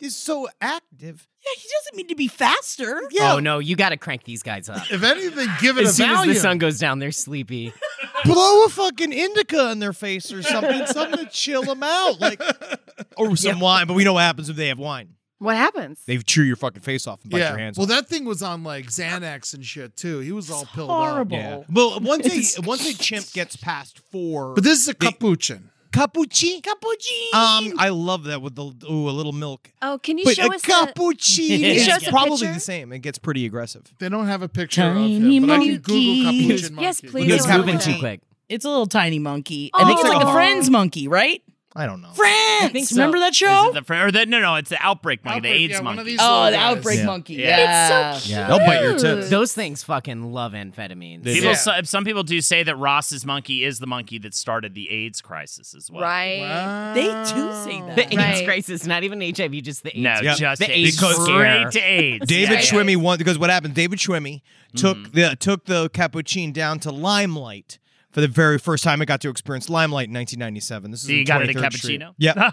is so active. Yeah, he doesn't mean to be faster. Oh no, you got to crank these guys up. If anything, give it as a soon value. as the sun goes down, they're sleepy. Blow a fucking indica in their face or something, something to chill them out, like or some wine. But we know what happens if they have wine. What happens? They chew your fucking face off and bite yeah. your hands Well, off. that thing was on like Xanax and shit too. He was all pilled horrible. up. Yeah. Well, once a once a chimp gets past four, But this is a they- capuchin. Cappuccino. Cappuccino. Um, I love that with the ooh a little milk. Oh, can you But show a us the- cappuccino Can you is show us a probably picture? the same. It gets pretty aggressive. They don't have a picture Tiny of him, but I can Google monkey. capuchin Yes, monkey. please. He was I wanna moving look too at it. quick. It's a little tiny monkey. I think it's like Oh. the Friends monkey, right? I don't know. Friends. think so. Remember that Is show? it the, fr- or the, no, no, it's the outbreak monkey, Outbreak, the AIDS yeah, one of monkey. these Oh, little the guys. outbreak Yeah. monkey. Yeah. Yeah. It's so Yeah. They'll bite your tits. Those things fucking love amphetamines. They People, Yeah. so, some people do say that Ross's monkey is the monkey that started the AIDS crisis as well. Right. They do say that. The AIDS Right. crisis, not even H I V, just the AIDS. No, Yep. just The AIDS. AIDS Because- straight to AIDS. David Yeah, yeah. Schwimmy won because what happened? David Schwimmy took the took the cappuccino down to Limelight for the very first time. I got to experience Limelight in nineteen ninety-seven. This is So you in got it at twenty-third Street. cappuccino? Yeah.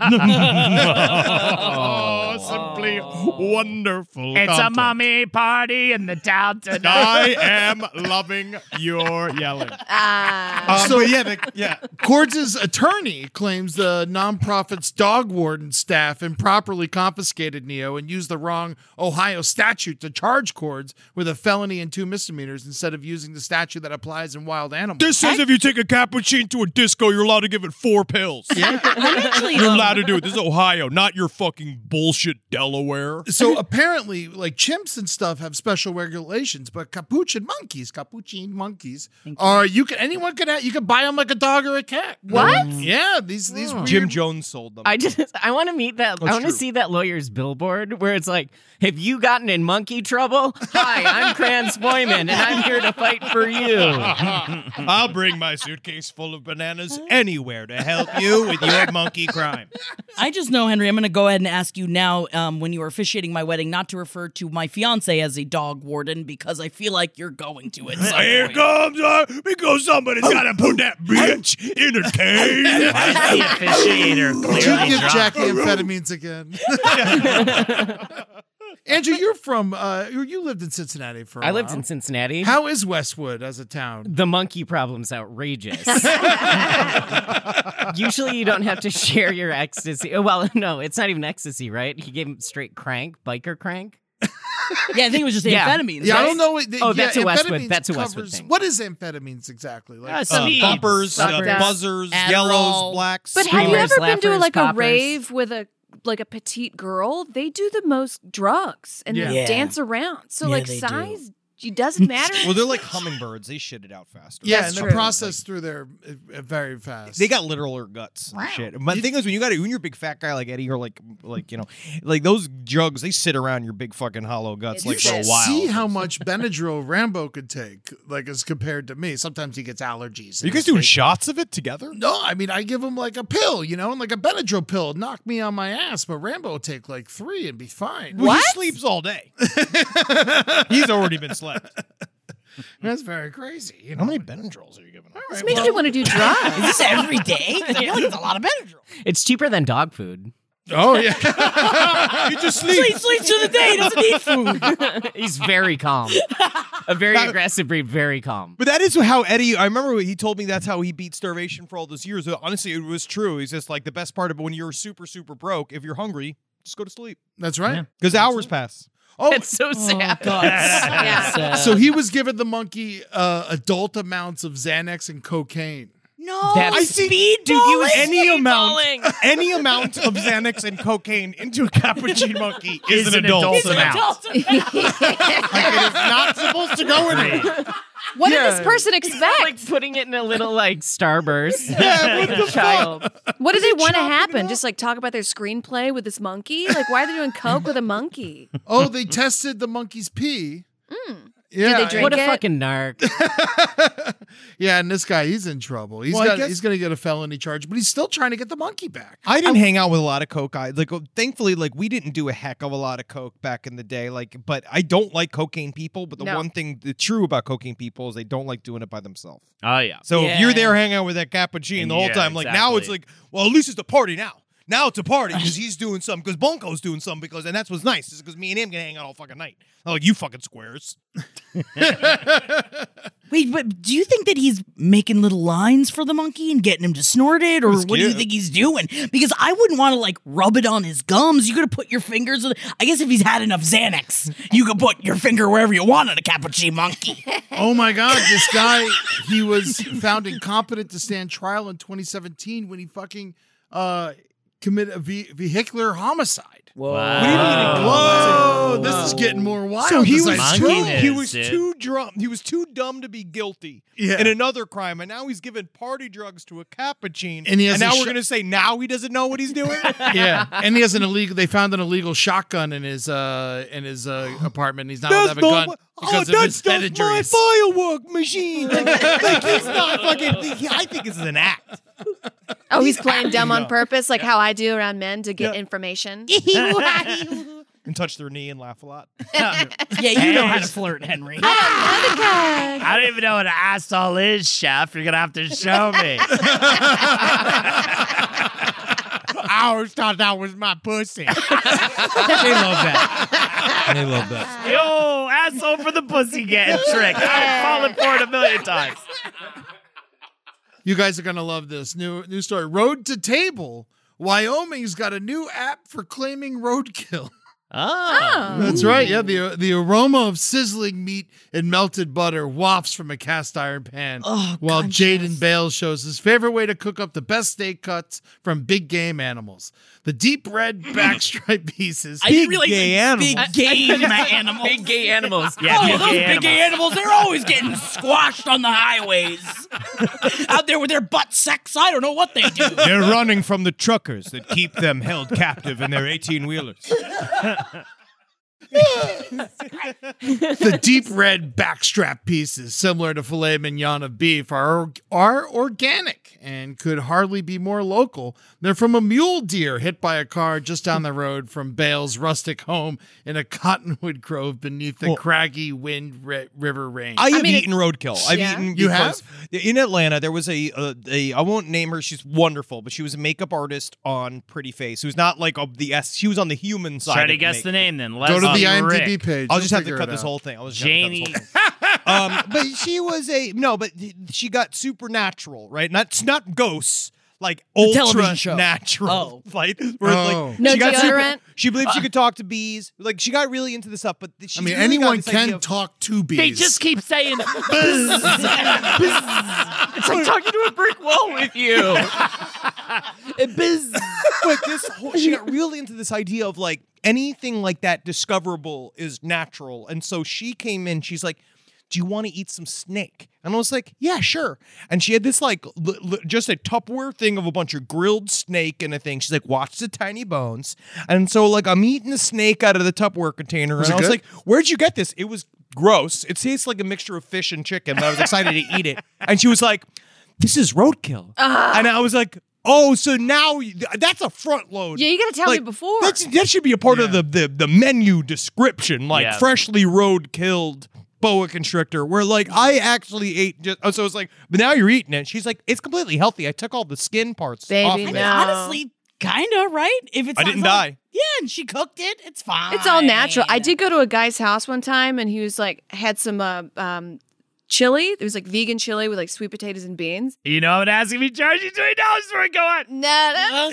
Oh, simply wonderful. It's a content. mommy party in the town tonight. I am loving your yelling. Ah. Um, So- but yeah, the, yeah. Cords' attorney claims the nonprofit's dog warden staff improperly confiscated Neo and used the wrong Ohio statute to charge Cords with a felony and two misdemeanors instead of using the statute that applies in wild animals. This says if you take a cappuccino to a disco, you're allowed to give it four pills. I'm actually You're um, allowed to do it. This is Ohio, not your fucking bullshit Delaware. So apparently, like chimps and stuff have special regulations, but capuchin monkeys, capuchin monkeys, are you can anyone can have, you can buy them like a dog or a cat. What? Yeah, these these weird, Jim Jones sold them. I just I want to meet that. I That's want to true. see that lawyer's billboard where it's like, "Have you gotten in monkey trouble? Hi, I'm Kranz Boyman, and I'm here to fight for you." I'll bring my suitcase full of bananas anywhere to help you with your monkey crime. I just know, Henry, I'm going to go ahead and ask you now, um, when you are officiating my wedding, not to refer to my fiance as a dog warden because I feel like you're going to it. Here comes uh, because somebody's got to put that bitch in a cage. The officiator Did clearly you give drunk. Jackie amphetamines again? Andrew, you're from uh, you you lived in Cincinnati for a I while. lived in Cincinnati. How is Westwood as a town? The monkey problem's outrageous. Usually you don't have to share your ecstasy. Oh, well, no, it's not even ecstasy, right? He gave him straight crank, biker crank. Yeah, I think it was just Yeah. amphetamines. Yeah, I right? don't know. What, Oh, yeah, that's a Westwood- amphetamines that's a Westwood covers- thing. What is amphetamines exactly? Like, Uh, Uh, Speed. bumpers, uh, Sucked up. buzzers, Adderall. yellows, blacks. But have you Screamers, ever been to laughers, like a poppers. rave with a like a petite girl? They do the most drugs and Yeah. they Yeah. dance around. So Yeah, like they do. size it doesn't matter. Well, they're like hummingbirds. They shit it out faster. yeah, That's and the true. process through there uh, uh, very fast. They got literal guts and shit. But the thing is, when you got when you're a big fat guy like Eddie, or like like you know, like those drugs, they sit around your big fucking hollow guts You like for a should while. see how much Benadryl Rambo could take, like as compared to me. Sometimes he gets allergies. Are you guys doing shots of it together? No, I mean I give him like a pill, you know, and like a Benadryl pill, knock me on my ass. But Rambo would take like three and be fine. Well, he sleeps all day. He's already been slept. That's very crazy. You know? How many Benadryls are you giving? All This makes me want to do drugs. Is this every day? I feel like it's a lot of Benadryl. It's cheaper than dog food. Oh yeah, you just Sleep, sleep. sleeps through the day. He doesn't need food. He's very calm. A very aggressive breed, very calm. But that is how Eddie, I remember he told me that's how he beat starvation for all those years. Honestly, it was true. He's just like the best part of it when you're super, super broke, if you're hungry, just go to sleep. that's right. Because hours pass. Oh, It's so sad. God. Yeah. so he was giving the monkey uh, adult amounts of Xanax and cocaine. No, That's- I speed Dude, he was Any amount, speedballing. any amount of Xanax and cocaine into a cappuccino monkey is, Is an an adult, adult amount. amount. Like, it is not supposed to go in it. What Yeah. did this person expect? Like putting it in a little like Starburst. Yeah, what like the a child. What do they want to chopping it happen? up? Just like talk about their screenplay with this monkey? Like why are they doing coke with a monkey? Oh, they tested the monkey's pee. Mm. Yeah, they drink What a it? fucking narc. yeah, and this guy, he's in trouble. He's Well, I got, guess- he's going to get a felony charge, but he's still trying to get the monkey back. I didn't hang out with a lot of coke guys. Like, uh, thankfully, like we didn't do a heck of a lot of coke back in the day. Like, but I don't like cocaine people. But the No. one thing that's true about cocaine people is they don't like doing it by themselves. Oh, yeah. So if Yeah. you're there hanging out with that cappuccino the whole Yeah, time, like now it's exactly. like, well, at least it's a party now. now it's a party because he's doing something, because Bunko's doing something, because, and that's what's nice, is because me and him can hang out all fucking night. Not like you fucking squares. Wait, but do you think that he's making little lines for the monkey and getting him to snort it, or That's what do you cute. think he's doing? Because I wouldn't want to like rub it on his gums. You could put your fingers. In, I guess if he's had enough Xanax, you could put your finger wherever you want on a cappuccino monkey. Oh my God, this guy, he was found incompetent to stand trial in twenty seventeen when he fucking uh, committed a ve- vehicular homicide. Whoa. What do you mean? Whoa, this is getting more wild. So he as was I too, scroll. he was too drunk. He was too dumb to be guilty Yeah. in another crime, and now he's giving party drugs to a cappuccino. And he has now a we're sh- gonna say now he doesn't know what he's doing. Yeah, and he has an illegal. They found an illegal shotgun in his uh in his uh, apartment. And he's not allowed to have a not gun what- because oh, of that's his head not injuries. my firework machine. Like, like he's not fucking. He, I think this is an act. Oh, he's playing dumb on Yeah. purpose, like how I do around men to get information. And touch their knee and laugh a lot. Yeah, you know how to flirt, Henry. I don't even know what an asshole is, Chef. You're gonna have to show me. I always thought that was my pussy. They love that. They love that. Yo, asshole for the pussy getting tricked. I've fallen for it a million times. You guys are gonna love this new new story. Road to Table. Wyoming's got a new app for claiming roadkill. Oh. That's right. Yeah, the the aroma of sizzling meat and melted butter wafts from a cast iron pan. Oh, while conscious. Jaden Bales shows his favorite way to cook up the best steak cuts from big game animals. The deep red backstripe pieces. I didn't realize gay like, animals. big game animals. Big gay animals. Yeah, oh, big those gay big gay animals, they're always getting squashed on the highways. Out there with their butt sex, I don't know what they do. They're running from the truckers that keep them held captive in their eighteen-wheelers. The deep red backstrap pieces, similar to filet mignon of beef, are are organic and could hardly be more local. They're from a mule deer hit by a car just down the road from Bale's rustic home in a cottonwood grove beneath the Well, craggy Wind Ri- River range. I have mean, eaten roadkill. I've yeah. eaten. You because in Atlanta there was a, a a I won't name her. She's wonderful, but she was a makeup artist on Pretty Face. Who's not like a, the S. She was on the human side. Try to of guess make- the name then. Go to Leslie the I M D B Rick. page. I'll You'll just have to figure cut it this out. whole thing. I'll just Janie. Have to cut this whole thing. um, but she was a no, but she got supernatural, right? Not not ghosts, like ultra television show. natural, Oh. like, where, Oh. like No she got deodorant? she believed she could talk to bees. Like she got really into this stuff, but she I mean, really anyone got this idea can of- talk to bees. They just keep saying It's like talking to a brick wall with you. But this whole, she got really into this idea of like anything like that discoverable is natural. And so she came in, she's like, do you want to eat some snake? And I was like, yeah, sure. And she had this like l- l- just a Tupperware thing of a bunch of grilled snake and a thing. She's like, watch the tiny bones. And so like I'm eating the snake out of the Tupperware container. Was and it I was good? like, where'd you get this? It was gross. It tastes like a mixture of fish and chicken, but I was excited to eat it. And she was like, this is roadkill. And I was like, oh, so now you- that's a front load. Yeah, you gotta tell Like, me before. That's, that should be a part of the, the the menu description, like Yeah. freshly road killed boa constrictor. Where like I actually ate, just, oh, so it's like, but now you're eating it. She's like, it's completely healthy. I took all the skin parts Baby, off. I of mean, it. no. honestly, kind of, right? If it's I not- didn't it's not- die. Yeah, and she cooked it. It's fine. It's all natural. I did go to a guy's house one time, and he was like had some uh, um, chili. It was like vegan chili with like sweet potatoes and beans. You know, I'm asking me charge you twenty dollars for it. Go on. No,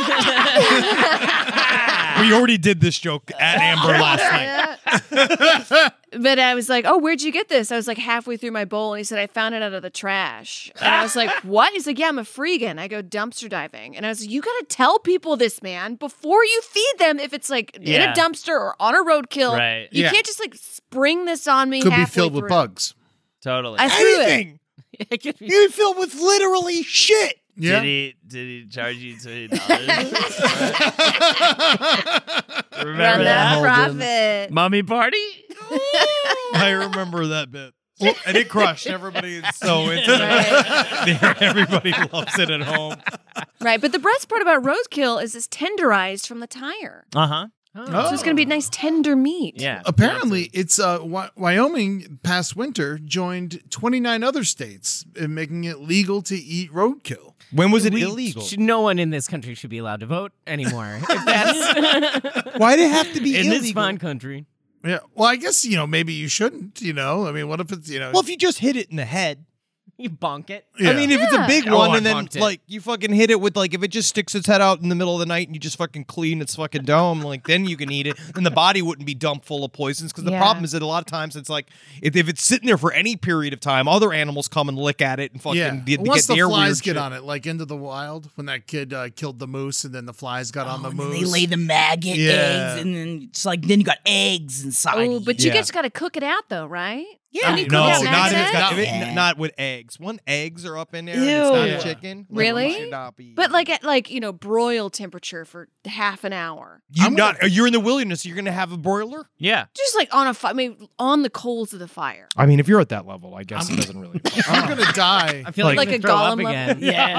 We already did this joke at Amber last night. But I was like, "Oh, where'd you get this?" I was like halfway through my bowl, and he said, "I found it out of the trash." And I was like, "What?" He's like, "Yeah, I'm a freegan. I go dumpster diving." And I was like, "You gotta tell people this, man, before you feed them. If it's like in Yeah. a dumpster or on a roadkill, Right. you Yeah. can't just like spring this on me." Could be halfway filled with through. bugs. Totally. I threw it. Anything. You're filled with literally shit. Yeah. Did he did he charge you twenty dollars? Remember Run that that? profit. Mummy party? I remember that bit. And it crushed. Everybody is so into it. Everybody loves it at home. Right, but the best part about roadkill is it's tenderized from the tire. Uh-huh. So it's going to be nice tender meat. Yeah. Apparently, it's uh, Wy- Wyoming past winter joined twenty-nine other states in making it legal to eat roadkill. When was it We illegal? sh- no one in this country should be allowed to vote anymore. If that's Why'd it have to be in illegal? this fine country. Yeah. Well, I guess, you know, maybe you shouldn't, you know. I mean, what if it's, you know. Well, if you just hit it in the head. You bonk it. Yeah. I mean, if it's a big Oh, one I and then bonked it. like you fucking hit it with like if it just sticks its head out in the middle of the night and you just fucking clean its fucking dome, like then you can eat it. And the body wouldn't be dumped full of poisons because the Yeah. problem is that a lot of times it's like if, if it's sitting there for any period of time, other animals come and lick at it and fucking yeah. get, Once get the their flies weird get shit. on it, like Into the Wild, when that kid uh, killed the moose and then the flies got on the And then moose. they lay the maggot Yeah. eggs, and then it's like then you got eggs inside. Oh, but you Yeah. just got to cook it out, though, right? Yeah. Can you No, cook out not if maggots? it's got, if it, Yeah. n- not with eggs. When eggs are up in there, and Ew. it's not Yeah. chicken. like, Really? you should not be- But like at like you know broil temperature for half an hour, you I'm not gonna- you're in the wilderness. You're gonna have a broiler. Yeah. just like on a fire, I mean, on the coals of the fire. I mean, if you're at that level, I guess it doesn't really. I'm going to die. I feel like, Like I'm a gonna throw up golem level? again. Yeah.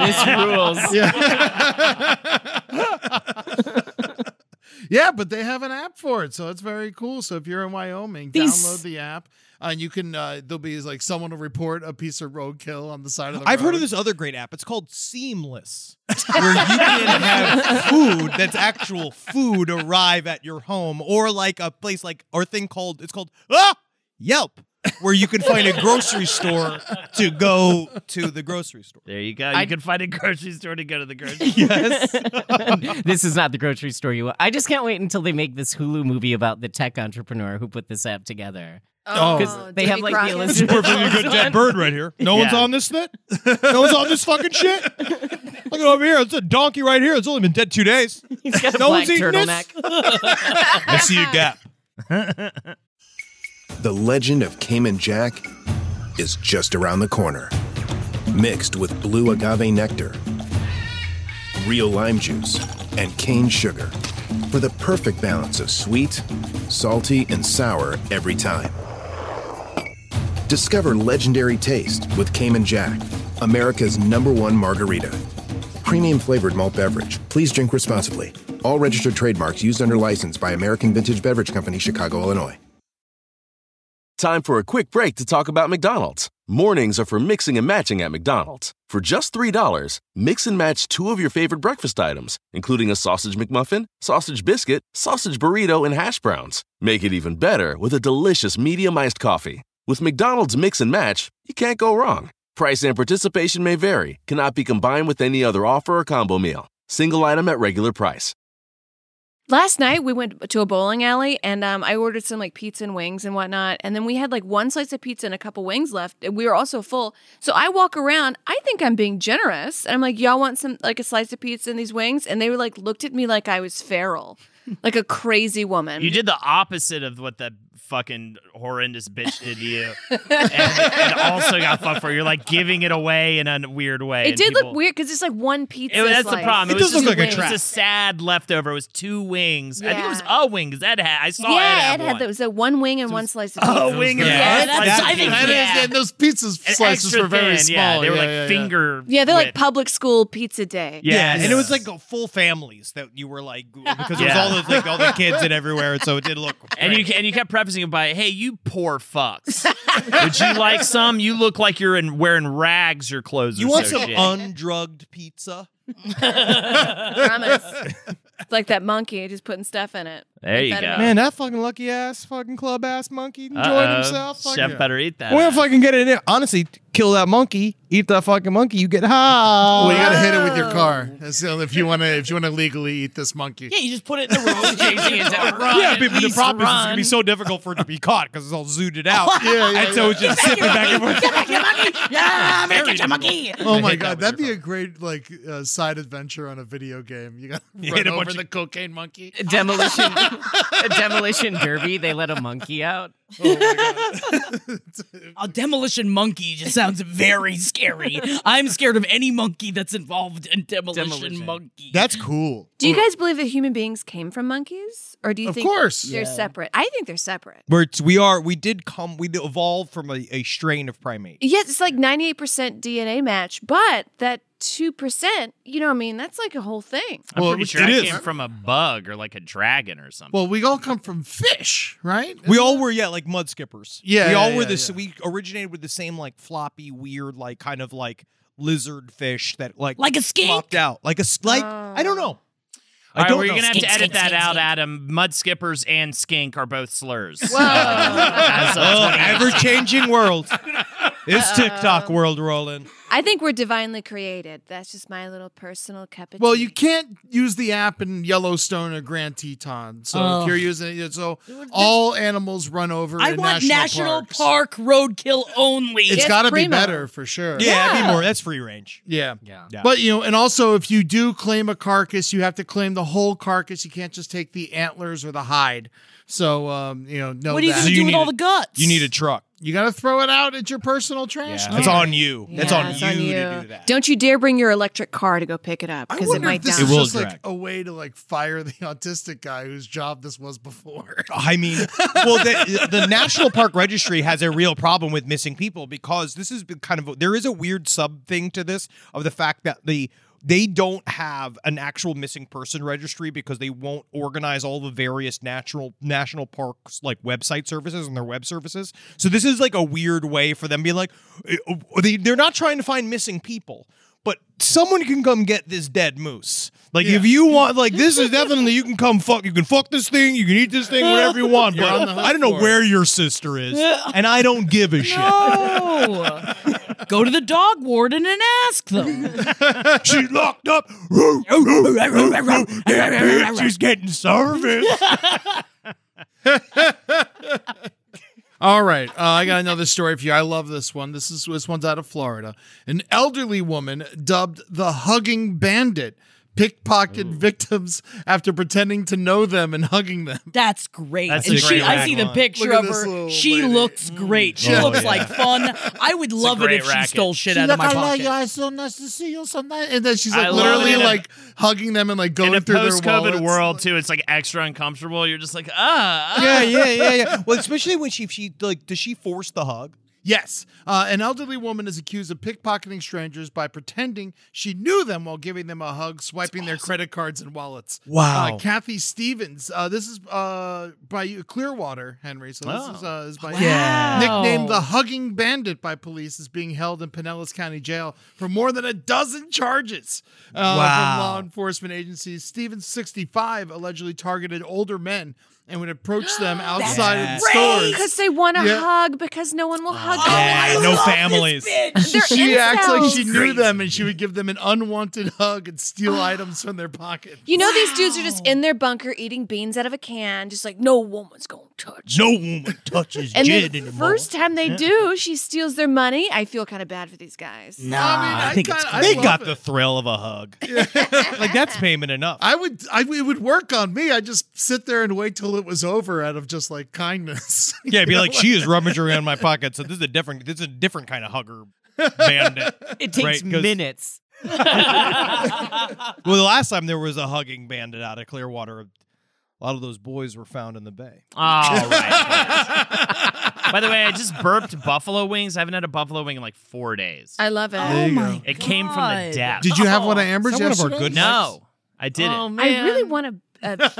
This rules. Yeah. Yeah, but they have an app for it, so it's very cool. So if you're in Wyoming, These- download the app, uh, and you can. Uh, there'll be like someone will report a piece of roadkill on the side of the I've road. heard of this other great app. It's called Seamless, where you can have food that's actual food arrive at your home, or like a place like or thing called it's called ah Yelp, where you can find a grocery store to go to the grocery store. There you go. You I- can find a grocery store to go to the grocery store. Yes. This is not the grocery store you want. I just can't wait until they make this Hulu movie about the tech entrepreneur who put this app together. Oh. Because they Davy have like the Crockett. It's a Elizabeth perfectly good Olsen dead one. bird right here. No one's Yeah. on this net. No one's on this fucking shit. Look at over here. It's a donkey right here. It's only been dead two days. He's got a No black one's eating this? turtleneck. I see a gap. The legend of Cayman Jack is just around the corner. Mixed with blue agave nectar, real lime juice, and cane sugar for the perfect balance of sweet, salty, and sour every time. Discover legendary taste with Cayman Jack, America's number one margarita. Premium flavored malt beverage. Please drink responsibly. All registered trademarks used under license by American Vintage Beverage Company, Chicago, Illinois. Time for a quick break to talk about McDonald's. Mornings are for mixing and matching at McDonald's. For just three dollars, mix and match two of your favorite breakfast items, including a sausage McMuffin, sausage biscuit, sausage burrito, and hash browns. Make it even better with a delicious medium iced coffee. With McDonald's Mix and Match, you can't go wrong. Price and participation may vary, cannot be combined with any other offer or combo meal. Single item at regular price. Last night we went to a bowling alley and um, I ordered some like pizza and wings and whatnot. And then we had like one slice of pizza and a couple wings left. And we were also full. So I walk around. I think I'm being generous. And I'm like, y'all want some like a slice of pizza and these wings? And they were like looked at me like I was feral, like a crazy woman. You did the opposite of what that fucking horrendous bitch did to you, and, and also got fucked for. You're like giving it away in a weird way. It and did people- look weird because it's like one pizza. It, that's the slice. problem. It, It was does look just like a It trap. was a sad leftover. It was two wings. I think it was Yeah. a wing. Cause Ed had. I saw Ed Yeah, have Ed had one. that was a one wing and one slice of pizza. Oh, wing and Yeah, one that's- slice of I think- pizza. And, Yeah. and those pizza And slices extra were very thin, small. Yeah, they were Yeah, like yeah, yeah. finger. Yeah, they're like width. public school pizza day. Yeah, and it was like full families that you were like because it was Yeah. all those like all the kids and everywhere, and so it did look. And you and you kept prefacing it by, "Hey, you poor fucks. Would you like some? You look like you're in wearing rags. Your clothes. You are want so some shit." undrugged pizza? Promise. It's like that monkey just putting stuff in it. There you Amphetamine. go. Man, that fucking lucky ass fucking club ass monkey enjoyed Uh-oh. himself. Fuck Chef yeah. better eat that. We're gonna fucking get it in there. Honestly, kill that monkey, eat that fucking monkey, you get high. Well, you gotta hit it with your car. That's the only, if you want to. If you want to legally eat this monkey. Yeah, you just put it in the road, chasing it down. Run, Yeah, but the east, problem is it's run. gonna be so difficult for it to be caught because it's all zooted out. Yeah, yeah, and so yeah. it's just sipping back and forth. Get back, get monkey! Yeah, American get monkey! Oh my hate that god, with that'd your be a great like uh, side adventure on a video game. You got to You run hit a over bunch the of- cocaine monkey. Demolition, a demolition derby. They let a monkey out. A demolition monkey just sounds very scary. I'm scared of any monkey that's involved in demolition, Demolition. monkey. That's cool. Do you guys believe that human beings came from monkeys? Or do you Of think course. they're Yeah. separate? I think they're separate. We're, we are, we did come, we evolved from a, a strain of primate. Yes, it's like ninety-eight percent D N A match, but that two percent, you know what I mean? That's like a whole thing. I'm Well, pretty it sure I is. came from a bug or like a dragon or something. Well, we all come from fish, right? We all were, yeah, like mud skippers. Yeah, we all yeah, were yeah, this. yeah. We originated with the same like floppy, weird, like kind of like lizard fish that like Like a skink? flopped out, like a s- like I don't know. All right, don't well, you're know. gonna have to Skink, edit skink, that skink, out, skink. Adam. Mud skippers and skink are both slurs. Whoa. As of Oh, twenty eighteen. ever changing world. It's TikTok world rolling. I think we're divinely created. That's just my little personal cup of Well, tea. you can't use the app in Yellowstone or Grand Teton. So Oh. if you're using it, so all animals run over I in want national, national parks. park roadkill only. It's Yes, got to be primo. better for sure. Yeah, that'd be more. That's free range. Yeah. Yeah. Yeah. But, you know, and also if you do claim a carcass, you have to claim the whole carcass. You can't just take the antlers or the hide. So, um, you know, know What are you that. gonna So you do with need all a- the guts? You need a truck. You got to throw it out at your personal trash. Yeah. can. That's on you. That's Yeah, on it's you, on you. to do that. Don't you dare bring your electric car to go pick it up I because it wonder might if this down. is It will just like drag. a way to like fire the autistic guy whose job this was before. I mean, well, the, the National Park Registry has a real problem with missing people because this is kind of there is a weird sub thing to this of the fact that the they don't have an actual missing person registry because they won't organize all the various natural national parks like website services and their web services. So this is like a weird way for them being like they, they're not trying to find missing people. But someone can come get this dead moose. Like if you want, like this is definitely you can come fuck. You can fuck this thing. You can eat this thing, whatever you want. You're on But the hook I don't know for it. where your sister is, and I don't give a shit. No. Go to the dog warden and ask them. She's locked up. She's getting service. All right, uh, I got another story for you. I love this one. This is this one's out of Florida. An elderly woman dubbed the Hugging Bandit pickpocket victims after pretending to know them and hugging them. That's great. That's and a she, great I see the racket. picture Look at of this her. little She lady. looks great. She Oh, looks yeah. like fun. I would love it great if she racket. stole shit She's out of like, my I love pocket. you. It's so nice to see you. So nice. And then she's like I love literally it in a- like hugging them and like going In a through their post-COVID wallets. world, too, it's like extra uncomfortable. You're just like, ah. Yeah, yeah, yeah, yeah. Well, especially when she she like does she force the hug? Yes. Uh, an elderly woman is accused of pickpocketing strangers by pretending she knew them while giving them a hug, swiping their credit cards and wallets. Wow. Uh, Kathy Stevens. Uh, this is uh, by Clearwater, Henry. So this Oh. is, uh, is by Wow. nicknamed the Hugging Bandit by police, is being held in Pinellas County Jail for more than a dozen charges uh, Wow. from law enforcement agencies. Stevens, sixty-five, allegedly targeted older men and would approach them outside of That's stores. Because they want a Yeah. hug because no one will hug Yeah, them. no families. They're She acts like she incels. knew them and she would give them an unwanted hug and steal items from their pocket. You know these dudes are just in their bunker eating beans out of a can, just like no woman's gonna touch. No woman touches And Jed the anymore. first time they do, she steals their money. I feel kind of bad for these guys. Nah, I mean, I I think kinda- it's I they love got it. the thrill of a hug. Like that's payment enough. I would, I it would work on me. I just sit there and wait till it was over out of just like kindness. Yeah, be You like know, she is rummaging around my pocket. So this is a different. This is a different kind of hugger bandit. It takes Right, 'cause- minutes. Well, the last time there was a hugging bandit out of Clearwater, a lot of those boys were found in the bay. All right. By the way, I just burped buffalo wings. I haven't had a buffalo wing in like four days. I love it. Oh my It came from the God. depths. Did you have one of Amber's Is that one of our yesterday? good No, I didn't. Oh, man. I really want a, a beer.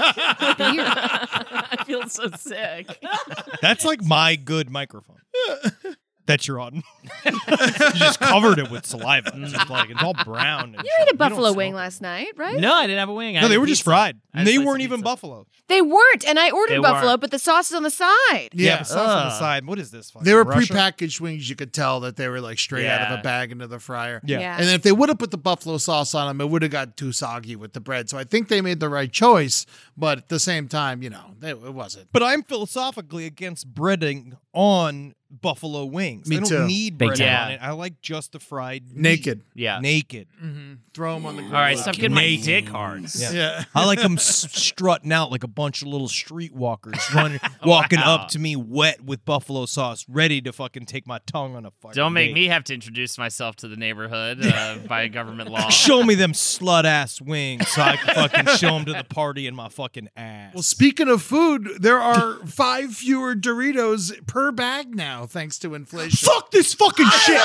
I feel so sick. That's like my good microphone that you're on. You just covered it with saliva. It's just like it's all brown. And You shit. ate a don't buffalo smell wing it. last night, right? No, I didn't have a wing. I No, had they a were just pizza. fried. I had And a they slice of weren't even pizza. buffalo. They weren't, and I ordered They buffalo, weren't. but the sauce is on the side. Yeah, Yeah. but sauce on the Ugh. side. What is this? They were fucking Russia? prepackaged wings. You could tell that they were like straight out of Yeah. a bag into the fryer. Yeah. Yeah. And then if they would have put the buffalo sauce on them, it would have got too soggy with the bread. So I think they made the right choice. But at the same time, you know, it, it wasn't. But I'm philosophically against breading on buffalo wings. Me I don't too. need Big breading time. on it. I like just the fried meat. Naked. Yeah. Naked. Mm-hmm. Throw them on the ground. All right, stop getting my dick hard. Yeah. Yeah. I like them s- strutting out like a bunch of little streetwalkers, running, walking Wow. up to me wet with buffalo sauce, ready to fucking take my tongue on a fucking Don't make date. me have to introduce myself to the neighborhood uh, by government law. Show me them slut ass wings so I can fucking show them to the party in my fucking ass. Well, speaking of food, there are five fewer Doritos per bag now, thanks to inflation. Fuck this fucking shit!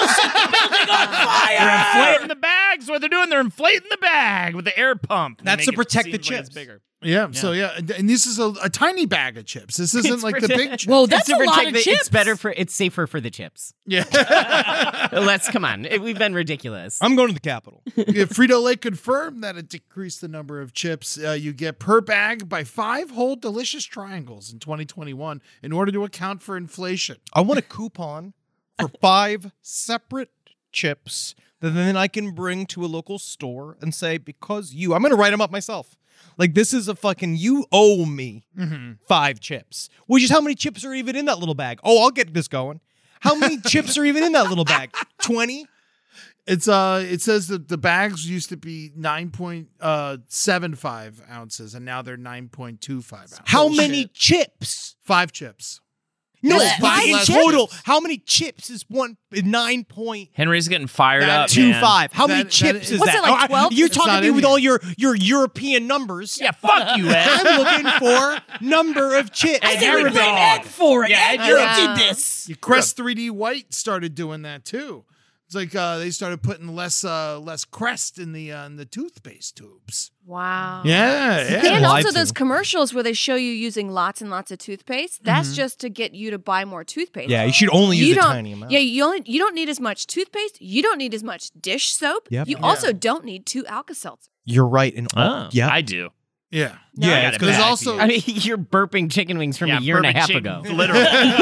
They're inflating the bags. What they're doing, they're inflating the bag with the air pump. They That's make to it protect seem the like chips. it's bigger. Yeah, so yeah, and- and this is a, a tiny bag of chips. This isn't It's like the protect- big chips. Whoa, It's that's to a lot protect of the- chips. It's better for. It's safer for the chips. Yeah. Let's come on. We've been ridiculous. I'm going to the Capitol. Yeah, Frito-Lay confirmed that it decreased the number of chips uh, you get per bag by five whole delicious triangles in twenty twenty-one in order to account for inflation. I want a coupon for five separate chips that then I can bring to a local store and say, because you, I'm going to write them up myself. Like, this is a fucking, you owe me Mm-hmm. five chips. Which is how many chips are even in that little bag? Oh, I'll get this going. How many chips are even in that little bag? twenty? It's uh, it says that the bags used to be nine point seven five ounces, and now they're nine point two five ounces. How many chips? Five chips. No, It's five five less total. chips. How many chips is one? Nine point Henry's getting fired That up. two man. five. How many That- chips that- is What's that? it, like Oh, I- twelve? You're It's talking not to me in with here. all your your European numbers. Yeah, fuck you, Ed. I'm looking for number of chips. Ed, Say you're we a blame dog. Ed for it. Yeah, Ed, Ed, you you're a- did this. Yeah, Crest three D White started doing that too. It's like uh, they started putting less uh, less Crest in the uh, in the toothpaste tubes. Wow. Yeah, yeah. And lied also to. those commercials where they show you using lots and lots of toothpaste. That's Mm-hmm. just to get you to buy more toothpaste. Yeah, you should only use you a don't, tiny amount. Yeah, you only you don't need as much toothpaste. You don't need as much dish soap. Yep. You Yeah. also don't need two Alka-Seltzer. You're right. And Oh, yeah, I do. Yeah. I yeah. got It's it because There's back. also I mean, you're burping chicken wings from Yeah, a year and a bourbon half chicken, ago. Literally.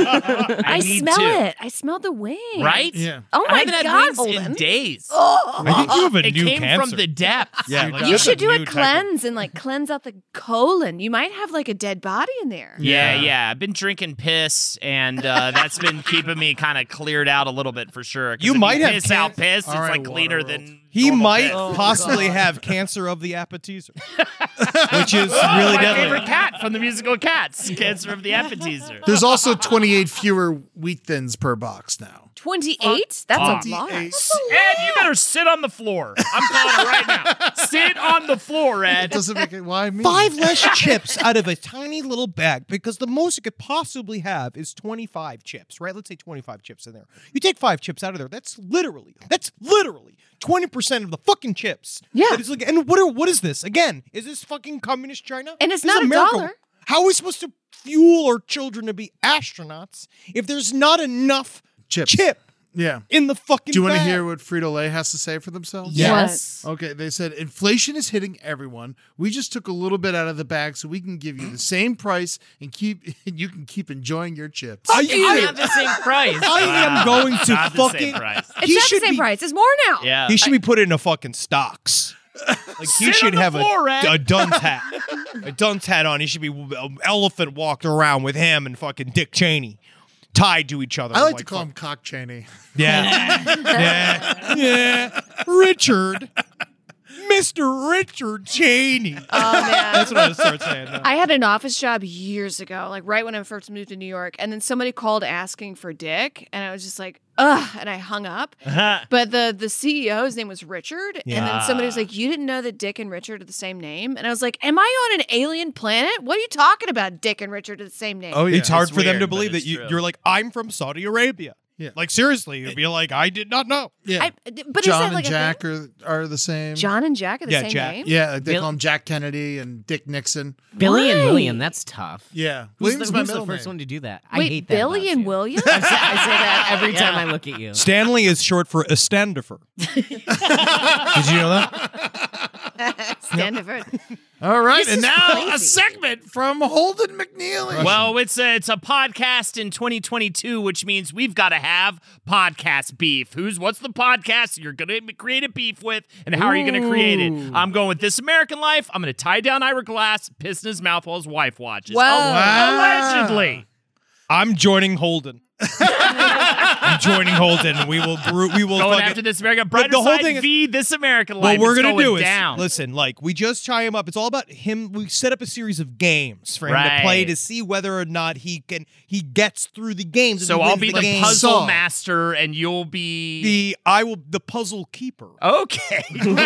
I, I, need smell to. it. I smell the wing. Right? Yeah. Oh I my haven't had God, wings Holden. in days. Oh. I think you have a it new came cancer. from the depths. Yeah, You like, You that's should a do a new type of- cleanse and like cleanse out the colon. You might have like a dead body in there. Yeah, Yeah. yeah. I've been drinking piss, and uh, that's been keeping me kind of cleared out a little bit for sure. 'Cause You if might have piss can- out piss. All It's right, like cleaner Waterworld. than He normal might piss. Oh, possibly God. have cancer of the appetizer, which is Oh, really my deadly. favorite cat from the musical Cats, Cancer of the Appetizer. There's also twenty-eight fewer wheat thins per box now. twenty-eight? That's a lot. twenty-eight. Ed, you better sit on the floor. I'm calling it right now. Sit on the floor, It Ed. doesn't make it. Why me? Five less chips out of a tiny little bag because the most you could possibly have is twenty-five chips, right? Let's say twenty-five chips in there. You take five chips out of there. That's literally, that's literally twenty percent of the fucking chips. Yeah. That is like, and what are, what is this? Again, is this fucking communist China? And it's This is not a America. dollar. How are we supposed to fuel our children to be astronauts if there's not enough Chips. chip Yeah. in the fucking Do you want to bag? hear what Frito-Lay has to say for themselves? Yes. Okay, they said inflation is hitting everyone. We just took a little bit out of the bag so we can give you the same price and keep you can keep enjoying your chips. I, It's not the same price. I am going to Not the same fucking. price. It's He not the should same be- price. It's more now. Yeah. He should be put in a fucking stocks. Like he Sit should on the have floor, a, Ed. a dunce hat, a dunce hat on. He should be um, elephant walked around with him and fucking Dick Cheney tied to each other. I like to call him Cock Cheney. Yeah, yeah, yeah. Richard, Mister Richard Cheney. Oh man. That's what I start saying. now. I had an office job years ago, like right when I first moved to New York, and then somebody called asking for Dick, and I was just like, ugh, and I hung up. But the the C E O, his name was Richard, and Yeah. then somebody was like, you didn't know that Dick and Richard are the same name? And I was like, am I on an alien planet? What are you talking about? Dick and Richard are the same name. Oh yeah. It's hard It's for them to weird, but believe that it's you, true. you're like, I'm from Saudi Arabia. Yeah. Like seriously, you'd be like, I did not know. Yeah. I, but is John that and like Jack a thing? are are the same. John and Jack are the Yeah, same Jack. name? Yeah, they Bill- call him Jack Kennedy and Dick Nixon. Billy and Why? William, that's tough. Yeah. Who's, William's the, my who's the middle first name. one to do that? I Wait, hate that. Billy about and you. William? I say, I say that every time Yeah. I look at you. Stanley is short for Estandifer. Did you know that? Standiford. All right, This and is now a crazy. segment from Holden McNeely. Well, it's a, it's a podcast in twenty twenty-two, which means we've got to have podcast beef. Who's what's the podcast you're going to create a beef with, and how are you going to create it? Ooh. I'm going with This American Life. I'm going to tie down Ira Glass, piss in his mouth while his wife watches. Whoa. Al- Wow. Allegedly. I'm joining Holden. I'm joining Holden. And we will. group- We will. Going fucking- after This American But Brighter the whole Side thing is- v This American What Life. we're It's gonna going do is down. listen. Like we just tie him up. It's all about him. We set up a series of games for him Right. to play to see whether or not he can. He gets through the games. If So he I'll wins be the game. puzzle So, master, and you'll be The I will the puzzle keeper. Okay.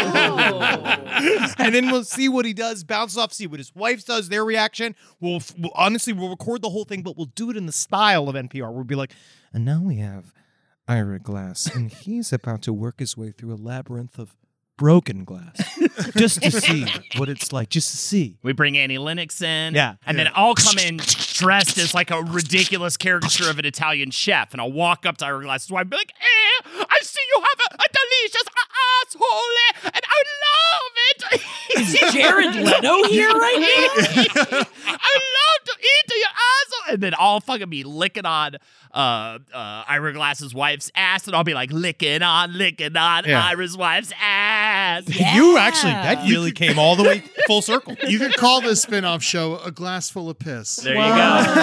And then we'll see what he does, bounce off, see what his wife does, their reaction. We'll, we'll honestly we'll record the whole thing, but we'll do it in the style of N P R. We'll be like, and now we have Ira Glass, and he's about to work his way through a labyrinth of broken glass, just to see what it's like, just to see. We bring Annie Lennox in. Yeah. And Yeah. then I'll come in dressed as like a ridiculous caricature of an Italian chef. And I'll walk up to Ira Glass's wife and be like, eh, I see you have a, a delicious asshole, and I love it. Is Jared Leto here right now? I love to eat your asshole. And then I'll fucking be licking on uh, uh, Ira Glass's wife's ass, and I'll be like, licking on, licking on Yeah. Ira's wife's ass. You actually, that really came all the way full circle. You could call this spin-off show A Glass Full of Piss. There you go.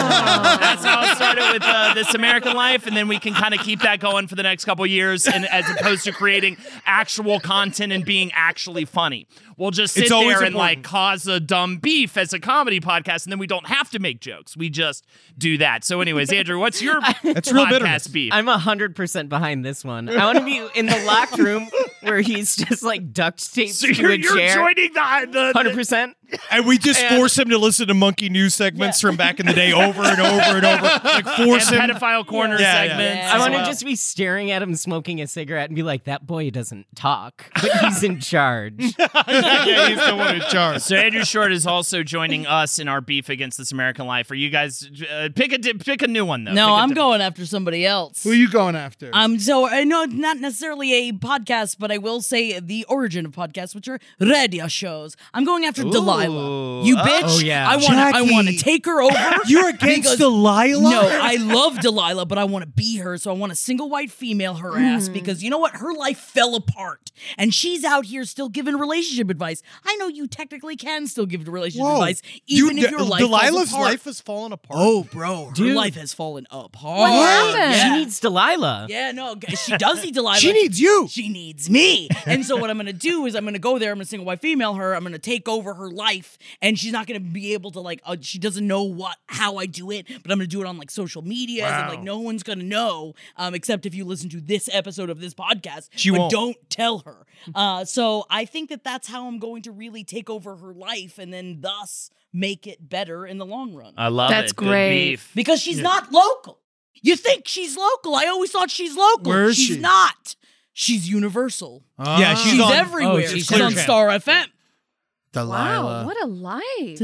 That's how it started with uh, This American Life, and then we can kind of keep that going for the next couple years, and as opposed to creating actual content and being actually funny. We'll just sit It's always there and like important. cause a dumb beef as a comedy podcast, and then we don't have to make jokes. We just do that. So, anyways, Andrew, what's your That's real podcast bitterness. beef? I'm one hundred percent behind this one. I want to be in the locked room where he's just like duct taped so to you're, a you're chair. joining the, the, one hundred percent. And we just And- force him to listen to monkey news segments from back in the day over and over and over. Like force and him. pedophile corner Yeah, yeah. segments. Yeah. I as want to well. just be staring at him smoking a cigarette and be like, that boy doesn't talk, but he's in charge. Yeah, he's the one in charge. So Andrew Short is also joining us in our beef against This American Life. Are you guys uh, pick a di- pick a new one though? No, Pick a I'm different- going after somebody else. Who are you going after? Um, so I know it's not necessarily a podcast, but I will say the origin of podcasts, which are radio shows. I'm going after Delilah. You bitch! Oh, yeah. I want I Jackie. want to take her over. You're against because- Delilah? No, I love Delilah, but I want to be her. So I want a single white female her ass because you know what? Her life fell apart, and she's out here still giving relationship advice. I know you technically can still give relationship Whoa. advice, even You- if your life falls Delilah's apart. life has fallen apart. Oh, bro, her Dude. life has fallen apart. What happened? She Yeah. needs Delilah. Yeah, no, g- she does need Delilah. She needs you. She needs me. And so what I'm gonna do is I'm gonna go there. I'm gonna single white female her. I'm gonna take over her life, and she's not gonna be able to like. Uh, she doesn't know what how I do it, but I'm gonna do it on like social media, and like no one's gonna know, um, except if you listen to this episode of this podcast. She but won't. Don't tell her. Uh, so I think that that's how I'm going to really take over her life, and then thus make it better in the long run. I love That's it. Good great. beef. Because she's not local. You think she's local? I always thought she's local. Where is she's she? not. She's universal. Yeah, she's She's on- everywhere. oh, she's she's on Clear Star F M. Delilah. Wow, what a life.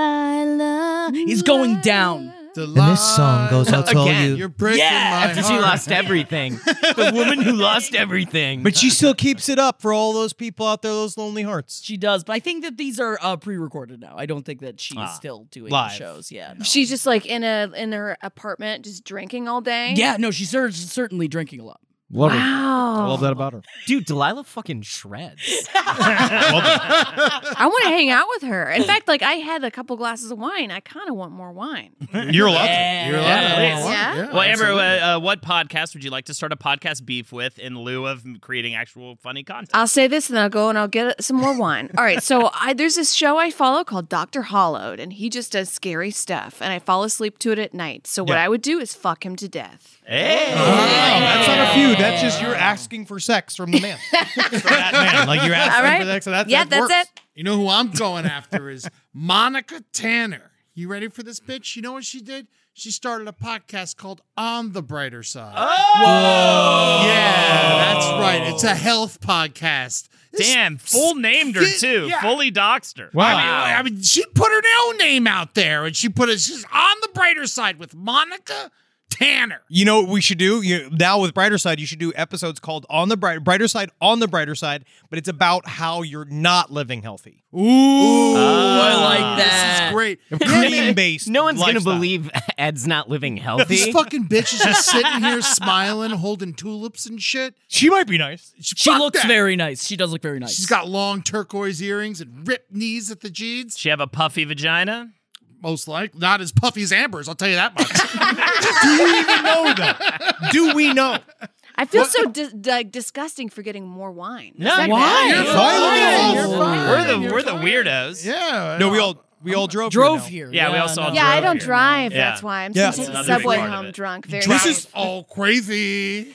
Delilah is going down. Delilah. And this song goes out to all Again. you. You're breaking Yeah, my After heart. she lost everything. The woman who lost everything. But she still keeps it up for all those people out there, those lonely hearts. She does, but I think that these are uh, pre-recorded now. I don't think that she's Ah, still doing live. the shows. Yeah, no. She's just like in a in her apartment, just drinking all day. yeah, no, she's cer- certainly drinking a lot. Love her. Wow. I love that about her. Dude, Delilah fucking shreds. I want to hang out with her. In fact, like I had a couple glasses of wine. I kind of want more wine. You're allowed Yeah. to. You're allowed Yeah, to. please. Yeah. Yeah, Well, Amber, absolutely. uh, uh, what podcast would you like to start a podcast beef with in lieu of creating actual funny content? I'll say this and then I'll go and I'll get some more wine. All right, so I, there's this show I follow called Doctor Hollowed, and he just does scary stuff, and I fall asleep to it at night. So what Yeah. I would do is fuck him to death. Hey. Oh, that's not a feud. That's just you're asking for sex from the man. From that man. Like you're asking All right. for sex. So that, yeah, that that's works. it. You know who I'm going after is Monica Tanner. You ready for this bitch? You know what she did? She started a podcast called On the Brighter Side. Oh! Yeah, that's right. It's a health podcast. This- Damn, full named her too. Yeah. Fully doxed her. Wow. I mean, I mean, she put her own name out there, and she put it. She's On the Brighter Side with Monica Tanner. You know what we should do? You, now with Brighter Side, you should do episodes called On the Bright, Brighter Side, On the Brighter Side, but it's about how you're not living healthy. Ooh, I like this that. is great. Cream based. No one's going to lifestyle. believe Ed's not living healthy. This fucking bitch is just sitting here smiling, holding tulips and shit. She might be nice. She Fuck looks that. very nice. She does look very nice. She's got long turquoise earrings and ripped knees at the jeans. She have a puffy vagina? most likely. Not as puffy as Amber's, I'll tell you that much. Do you even know that? Do we know? I feel what? so di- di- disgusting for getting more wine. No, wine. You're fine. You're fine. We're the, You're we're fine. the weirdos. Yeah. No, we all we all drove drove here. here. Yeah, we also no. all Yeah, drove I don't here. drive. Yeah. That's why I'm Yeah. taking the That's subway part of home it. drunk. Very This nice. is all crazy.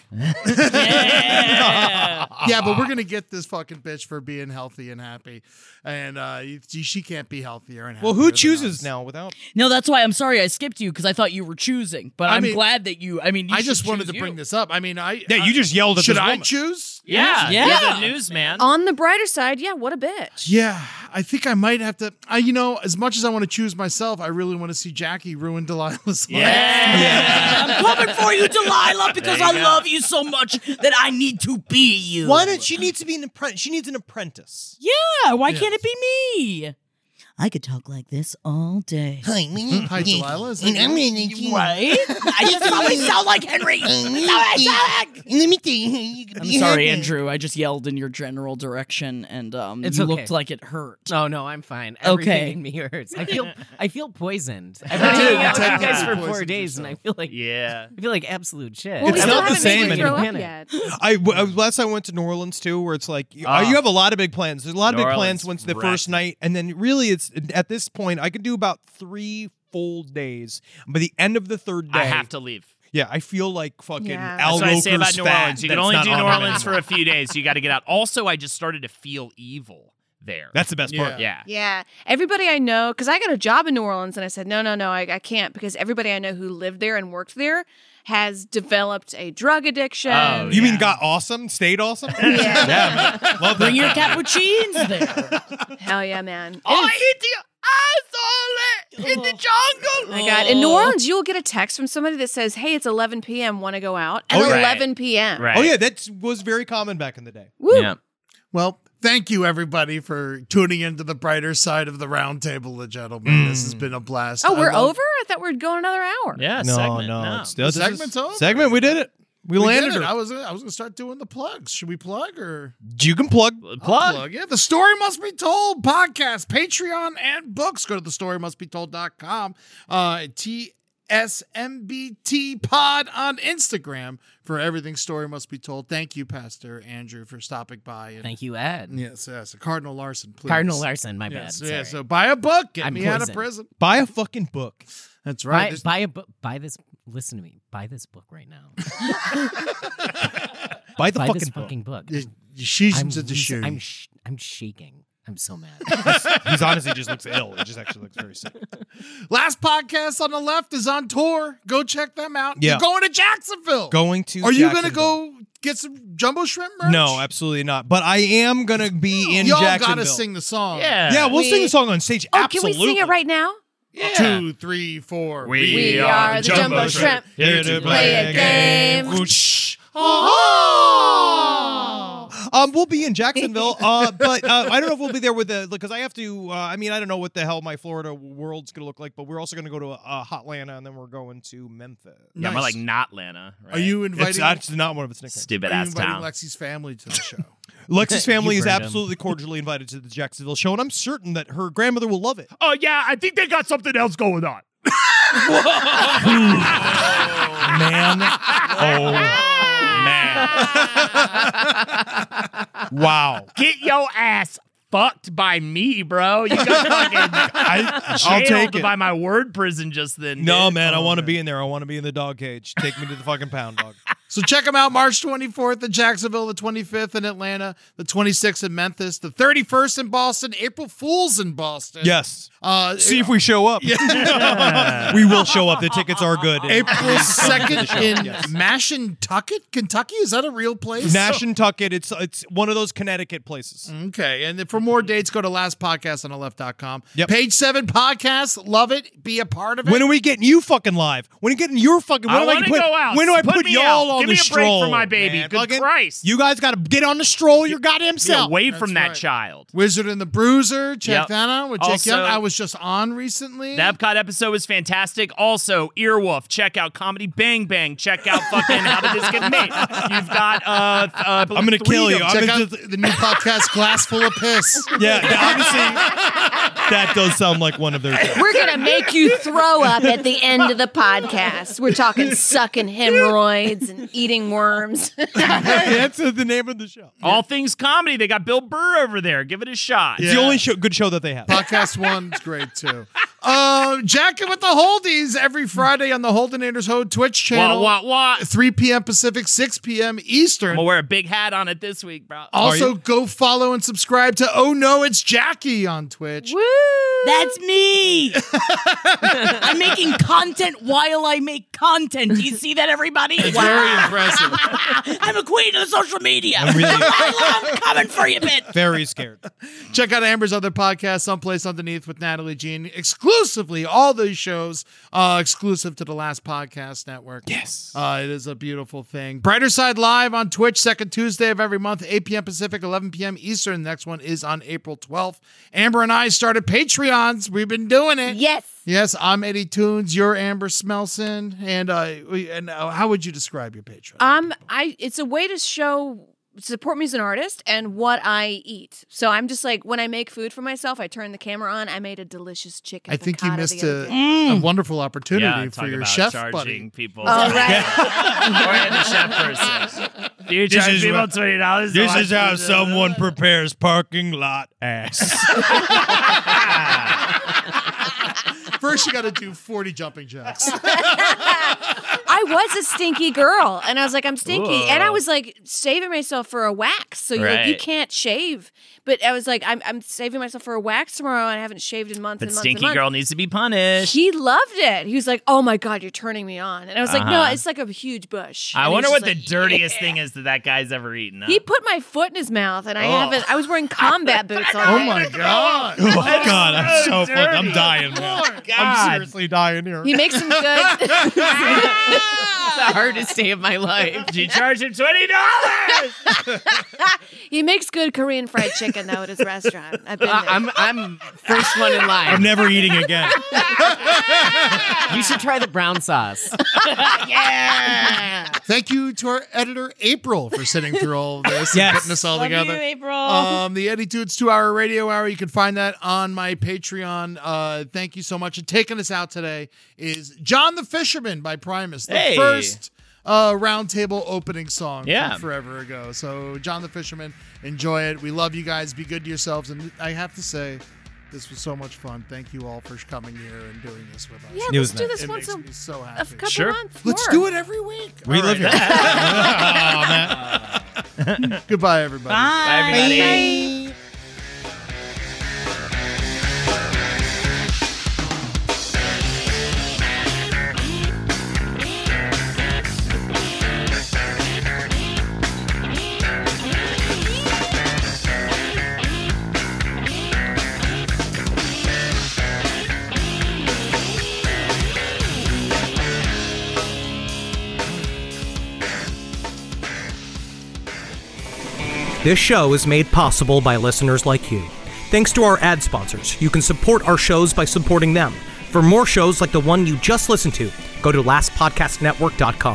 Yeah. Yeah, but we're gonna get this fucking bitch for being healthy and happy, and uh, she, she can't be healthier and Well, happier who than chooses us. now without? No, that's why I'm sorry I skipped you because I thought you were choosing. But I I'm mean, glad that you. I mean, you I just should wanted choose to you. bring this up. I mean, I Yeah, you just yelled at should this I woman. choose? Yeah, Yeah. You're the newsman. On the brighter side, yeah, what a bitch. Yeah, I think I might have to. I, you know, as much as I want to choose myself, I really want to see Jackie ruin Delilah's Yeah. life. Yeah, I'm coming for you, Delilah, because There I you go. love you so much that I need to be you. Why did she needs to be an apprentice? She needs an apprentice. Yeah, why Yeah. can't it be me? I could talk like this all day. Hi, me. Hi, Delilah. Is that you? Right? I just always sound like Henry. That's how I sound like. Let me tell you. I'm sorry, Andrew. I just yelled in your general direction, and um, It's you okay. looked like it hurt. Oh no, I'm fine. Everything Okay. in me hurts. I feel I feel poisoned. I've You been hanging did. out with you Technically guys for four poisoned days, and I yourself. feel like Yeah. I feel like absolute shit. Well, we It's still not the haven't same made you throw anymore. up yet. I, w- I last I went to New Orleans too, where it's like you, Ah. you have a lot of big plans. There's a lot of New big Orleans plans once the wrecked. first night, and then really it's at this point I could do about three full days. By the end of the third day, I have to leave. Yeah, I feel like fucking Yeah. Al That's what I say Roker's about New fat Orleans. You can that's only not do on New him Orleans for anymore. a few days. You got to get out. Also, I just started to feel evil there. That's the best part. yeah. Yeah. Everybody I know, because I got a job in New Orleans and I said, no, no, no, I, I can't because everybody I know who lived there and worked there has developed a drug addiction. Oh, You yeah. mean got awesome, stayed awesome? Yeah. yeah. Well, Bring your cappuccines there. Hell yeah, man. I It is- hit the asshole in the jungle. Oh my God. In New Orleans, you'll get a text from somebody that says, hey, it's eleven p.m. Want to go out? At Oh, yeah. eleven p.m. Right. Oh yeah, that was very common back in the day. Woo. Yeah. Well, thank you everybody for tuning into the brighter side of the round table, the gentlemen. This has been a blast. Oh, I we're love- over? I thought we were going another hour. Yeah. No, segment. no, no. it's The this is- segment's over. Segment, we did it. We, We landed did it. her. I was I was gonna start doing the plugs. Should we plug or You can plug. I'll Plug. plug? Yeah, the Story Must Be Told podcast, Patreon, and books. Go to the story must be told dot com. Uh, T S M B T pod on Instagram for everything Story Must Be Told. Thank you, Pastor Andrew, for stopping by. And, Thank you, Ed. Yes, yes. Cardinal Larson, please. Cardinal Larson, my bad. Yes, Sorry. yeah. So buy a book. Get I'm me out of poisoned. prison. Buy a fucking book. That's right. Buy, There's- buy a book. Buy this. Listen to me. Buy this book right now. Buy the buy fucking this book. fucking book. You- you she's I'm, into the losing- shoe. I'm, sh- I'm shaking. I'm so mad. He's honestly just looks ill. He just actually looks very sick. Last podcast on the left is on tour. Go check them out. Yeah. You're going to Jacksonville. Going to Are you going to Jacksonville. go get some jumbo shrimp merch? No, absolutely not. But I am gonna be in Y'all Jacksonville. gotta sing the song. Yeah. Yeah, we'll We- sing the song on stage. Oh, absolutely. can we sing it right now? Yeah. Two, three, four. We, We are the Jumbo Shrimp. Here to Play a game. Whoosh. Um, we'll be in Jacksonville, uh, but uh, I don't know if we'll be there with the because I have to. Uh, I mean, I don't know what the hell my Florida world's gonna look like, but we're also gonna go to uh, Hotlanta and then we're going to Memphis. Yeah, more Nice. like not Atlanta. Right? Are you It's, inviting? that's not one of its nicknames. stupid are you ass inviting town? Lexi's family to the show? Lexi's family You is burned him. absolutely cordially invited to the Jacksonville show, and I'm certain that her grandmother will love it. Oh yeah, I think they got something else going on. Man, oh man, wow. Get your ass fucked by me, bro. You got fucking I, I'll jailed take it. by my word prison just then. No, dude. man, I Oh, want to be in there. I want to be in the dog cage. Take me to the fucking pound dog. So check them out March twenty-fourth in Jacksonville, the twenty-fifth in Atlanta, the twenty-sixth in Memphis, the thirty-first in Boston, April Fool's in Boston. Yes. Uh, See if we show up. We will show up. The tickets are good. April second show. in Yes. Mashantucket, Kentucky. Is that a real place? Nashantucket. It's it's one of those Connecticut places. Okay. And then for more dates, go to last podcast on the left dot com. Yep. Page seven podcast. Love it. Be a part of it. When are we getting you fucking live? When are you getting your fucking? When I do I want to put, go out. When do I Put put me y'all out. on Give the me a break stroll? for my baby. man? Good Fucking- Christ. You guys got to get on the stroll your goddamn Get self. away from That's that right. child. Wizard and the Bruiser. Check Yep. that out with Jake Also- Young. I was just on recently. The Epcot episode was fantastic. Also, Earwolf. Check out Comedy Bang Bang. Check out fucking How Did This Get Made? You've got uh, uh I'm gonna kill you. I'm Check gonna out the, the new podcast, Glass Full of Piss. Yeah, obviously. that does sound like one of their jokes. We're going to make you throw up at the end of the podcast. We're talking sucking hemorrhoids and eating worms. That's uh, the name of the show. All things comedy. They got Bill Burr over there. Give it a shot. It's the only show, good show that they have. Podcast One's great too. Uh, Jacking with the Holdies every Friday on the Holdenators Ho Twitch channel. What, what, what? three p.m. Pacific, six p.m. Eastern. I'm going to wear a big hat on it this week, bro. Also, go follow and subscribe to Oh No, It's Jackie on Twitch. Woo! That's me. I'm making content while I make content. Do you see that, everybody? It's very impressive. I'm a queen of the social media. I'm really- I'm coming for you, bitch. Very scared. Check out Amber's other podcast, Someplace Underneath with Natalie Jean. Exclusively, all these shows uh, exclusive to the Last Podcast Network. Yes. Uh, it is a beautiful thing. Brighter Side Live on Twitch, second Tuesday of every month, eight p.m. Pacific, eleven p.m. Eastern. The next one is on April twelfth. Amber and I started Patreons. We've been doing it. Yes. Yes, I'm Eddie Toons. You're Amber Smelson. And uh, we, and uh, how would you describe your Patreon? Um, I it's a way to show support me as an artist and what I eat. So I'm just like, when I make food for myself, I turn the camera on. I made a delicious chicken. I think you piccata missed the other a, day. a wonderful opportunity Yeah, for talk your about chef charging buddy. people. Oh, right. Or the chef person. Do you This charge is people what- twenty dollars? This is how someone prepares parking lot ass. First, you got to do forty jumping jacks. I was a stinky girl, and I was like, I'm stinky, Ooh. and I was like saving myself for a wax. So you're like, you Right. can't shave, but I was like, I'm I'm saving myself for a wax tomorrow, and I haven't shaved in months But and months stinky and months. girl needs to be punished. He loved it. He was like, "Oh my god, you're turning me on," and I was like, "No, Uh-huh. it's like a huge bush." I And he wonder was what just the like, dirtiest "Yeah." thing is that that guy's ever eaten. Huh? He put my foot in his mouth, and I Oh. haven't. I was wearing combat boots all Oh day. my God. Oh my God, I'm so dirty. fucked. I'm dying, man. Poor I'm God. seriously dying here. He makes some good. The hardest day of my life. Did you charge him twenty dollars? He makes good Korean fried chicken though at his restaurant. I've been there. Uh, I'm I'm first one in line. I'm never eating again. You should try the brown sauce. Yeah. Thank you to our editor, April, for sitting through all of this Yes. and putting us all Love together. you, April. Um, the Eddie Toots two-hour radio hour. You can find that on my Patreon. Uh, thank you so much. And taking us out today is John the Fisherman by Primus, the Hey. first uh, roundtable opening song Yeah. from forever ago. So, John the Fisherman, enjoy it. We love you guys. Be good to yourselves. And I have to say, this was so much fun. Thank you all for coming here and doing this with us. yeah, It was let's do nice. this It once makes a, me so a happy. couple Sure. months. Let's more. do it every week. We All live right. here. Oh, man. Goodbye, everybody. Bye, everybody. Bye. This show is made possible by listeners like you. Thanks to our ad sponsors, you can support our shows by supporting them. For more shows like the one you just listened to, go to last podcast network dot com.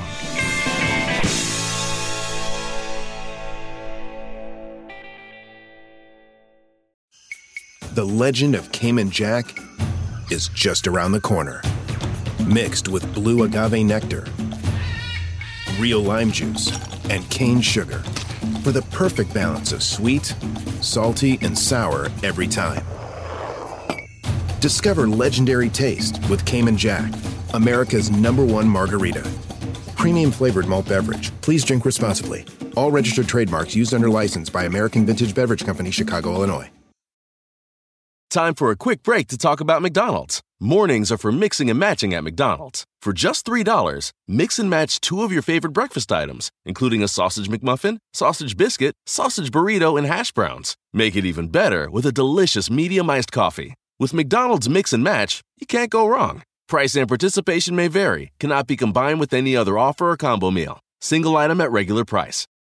The legend of Cayman Jack is just around the corner. Mixed with blue agave nectar, real lime juice, and cane sugar for the perfect balance of sweet, salty, and sour every time. Discover legendary taste with Cayman Jack, America's number one margarita. Premium flavored malt beverage. Please drink responsibly. All registered trademarks used under license by American Vintage Beverage Company, Chicago, Illinois. Time for a quick break to talk about McDonald's. Mornings are for mixing and matching at McDonald's. For just three dollars, mix and match two of your favorite breakfast items, including a sausage McMuffin, sausage biscuit, sausage burrito, and hash browns. Make it even better with a delicious medium iced coffee. With McDonald's Mix and Match, you can't go wrong. Price and participation may vary, cannot be combined with any other offer or combo meal. Single item at regular price.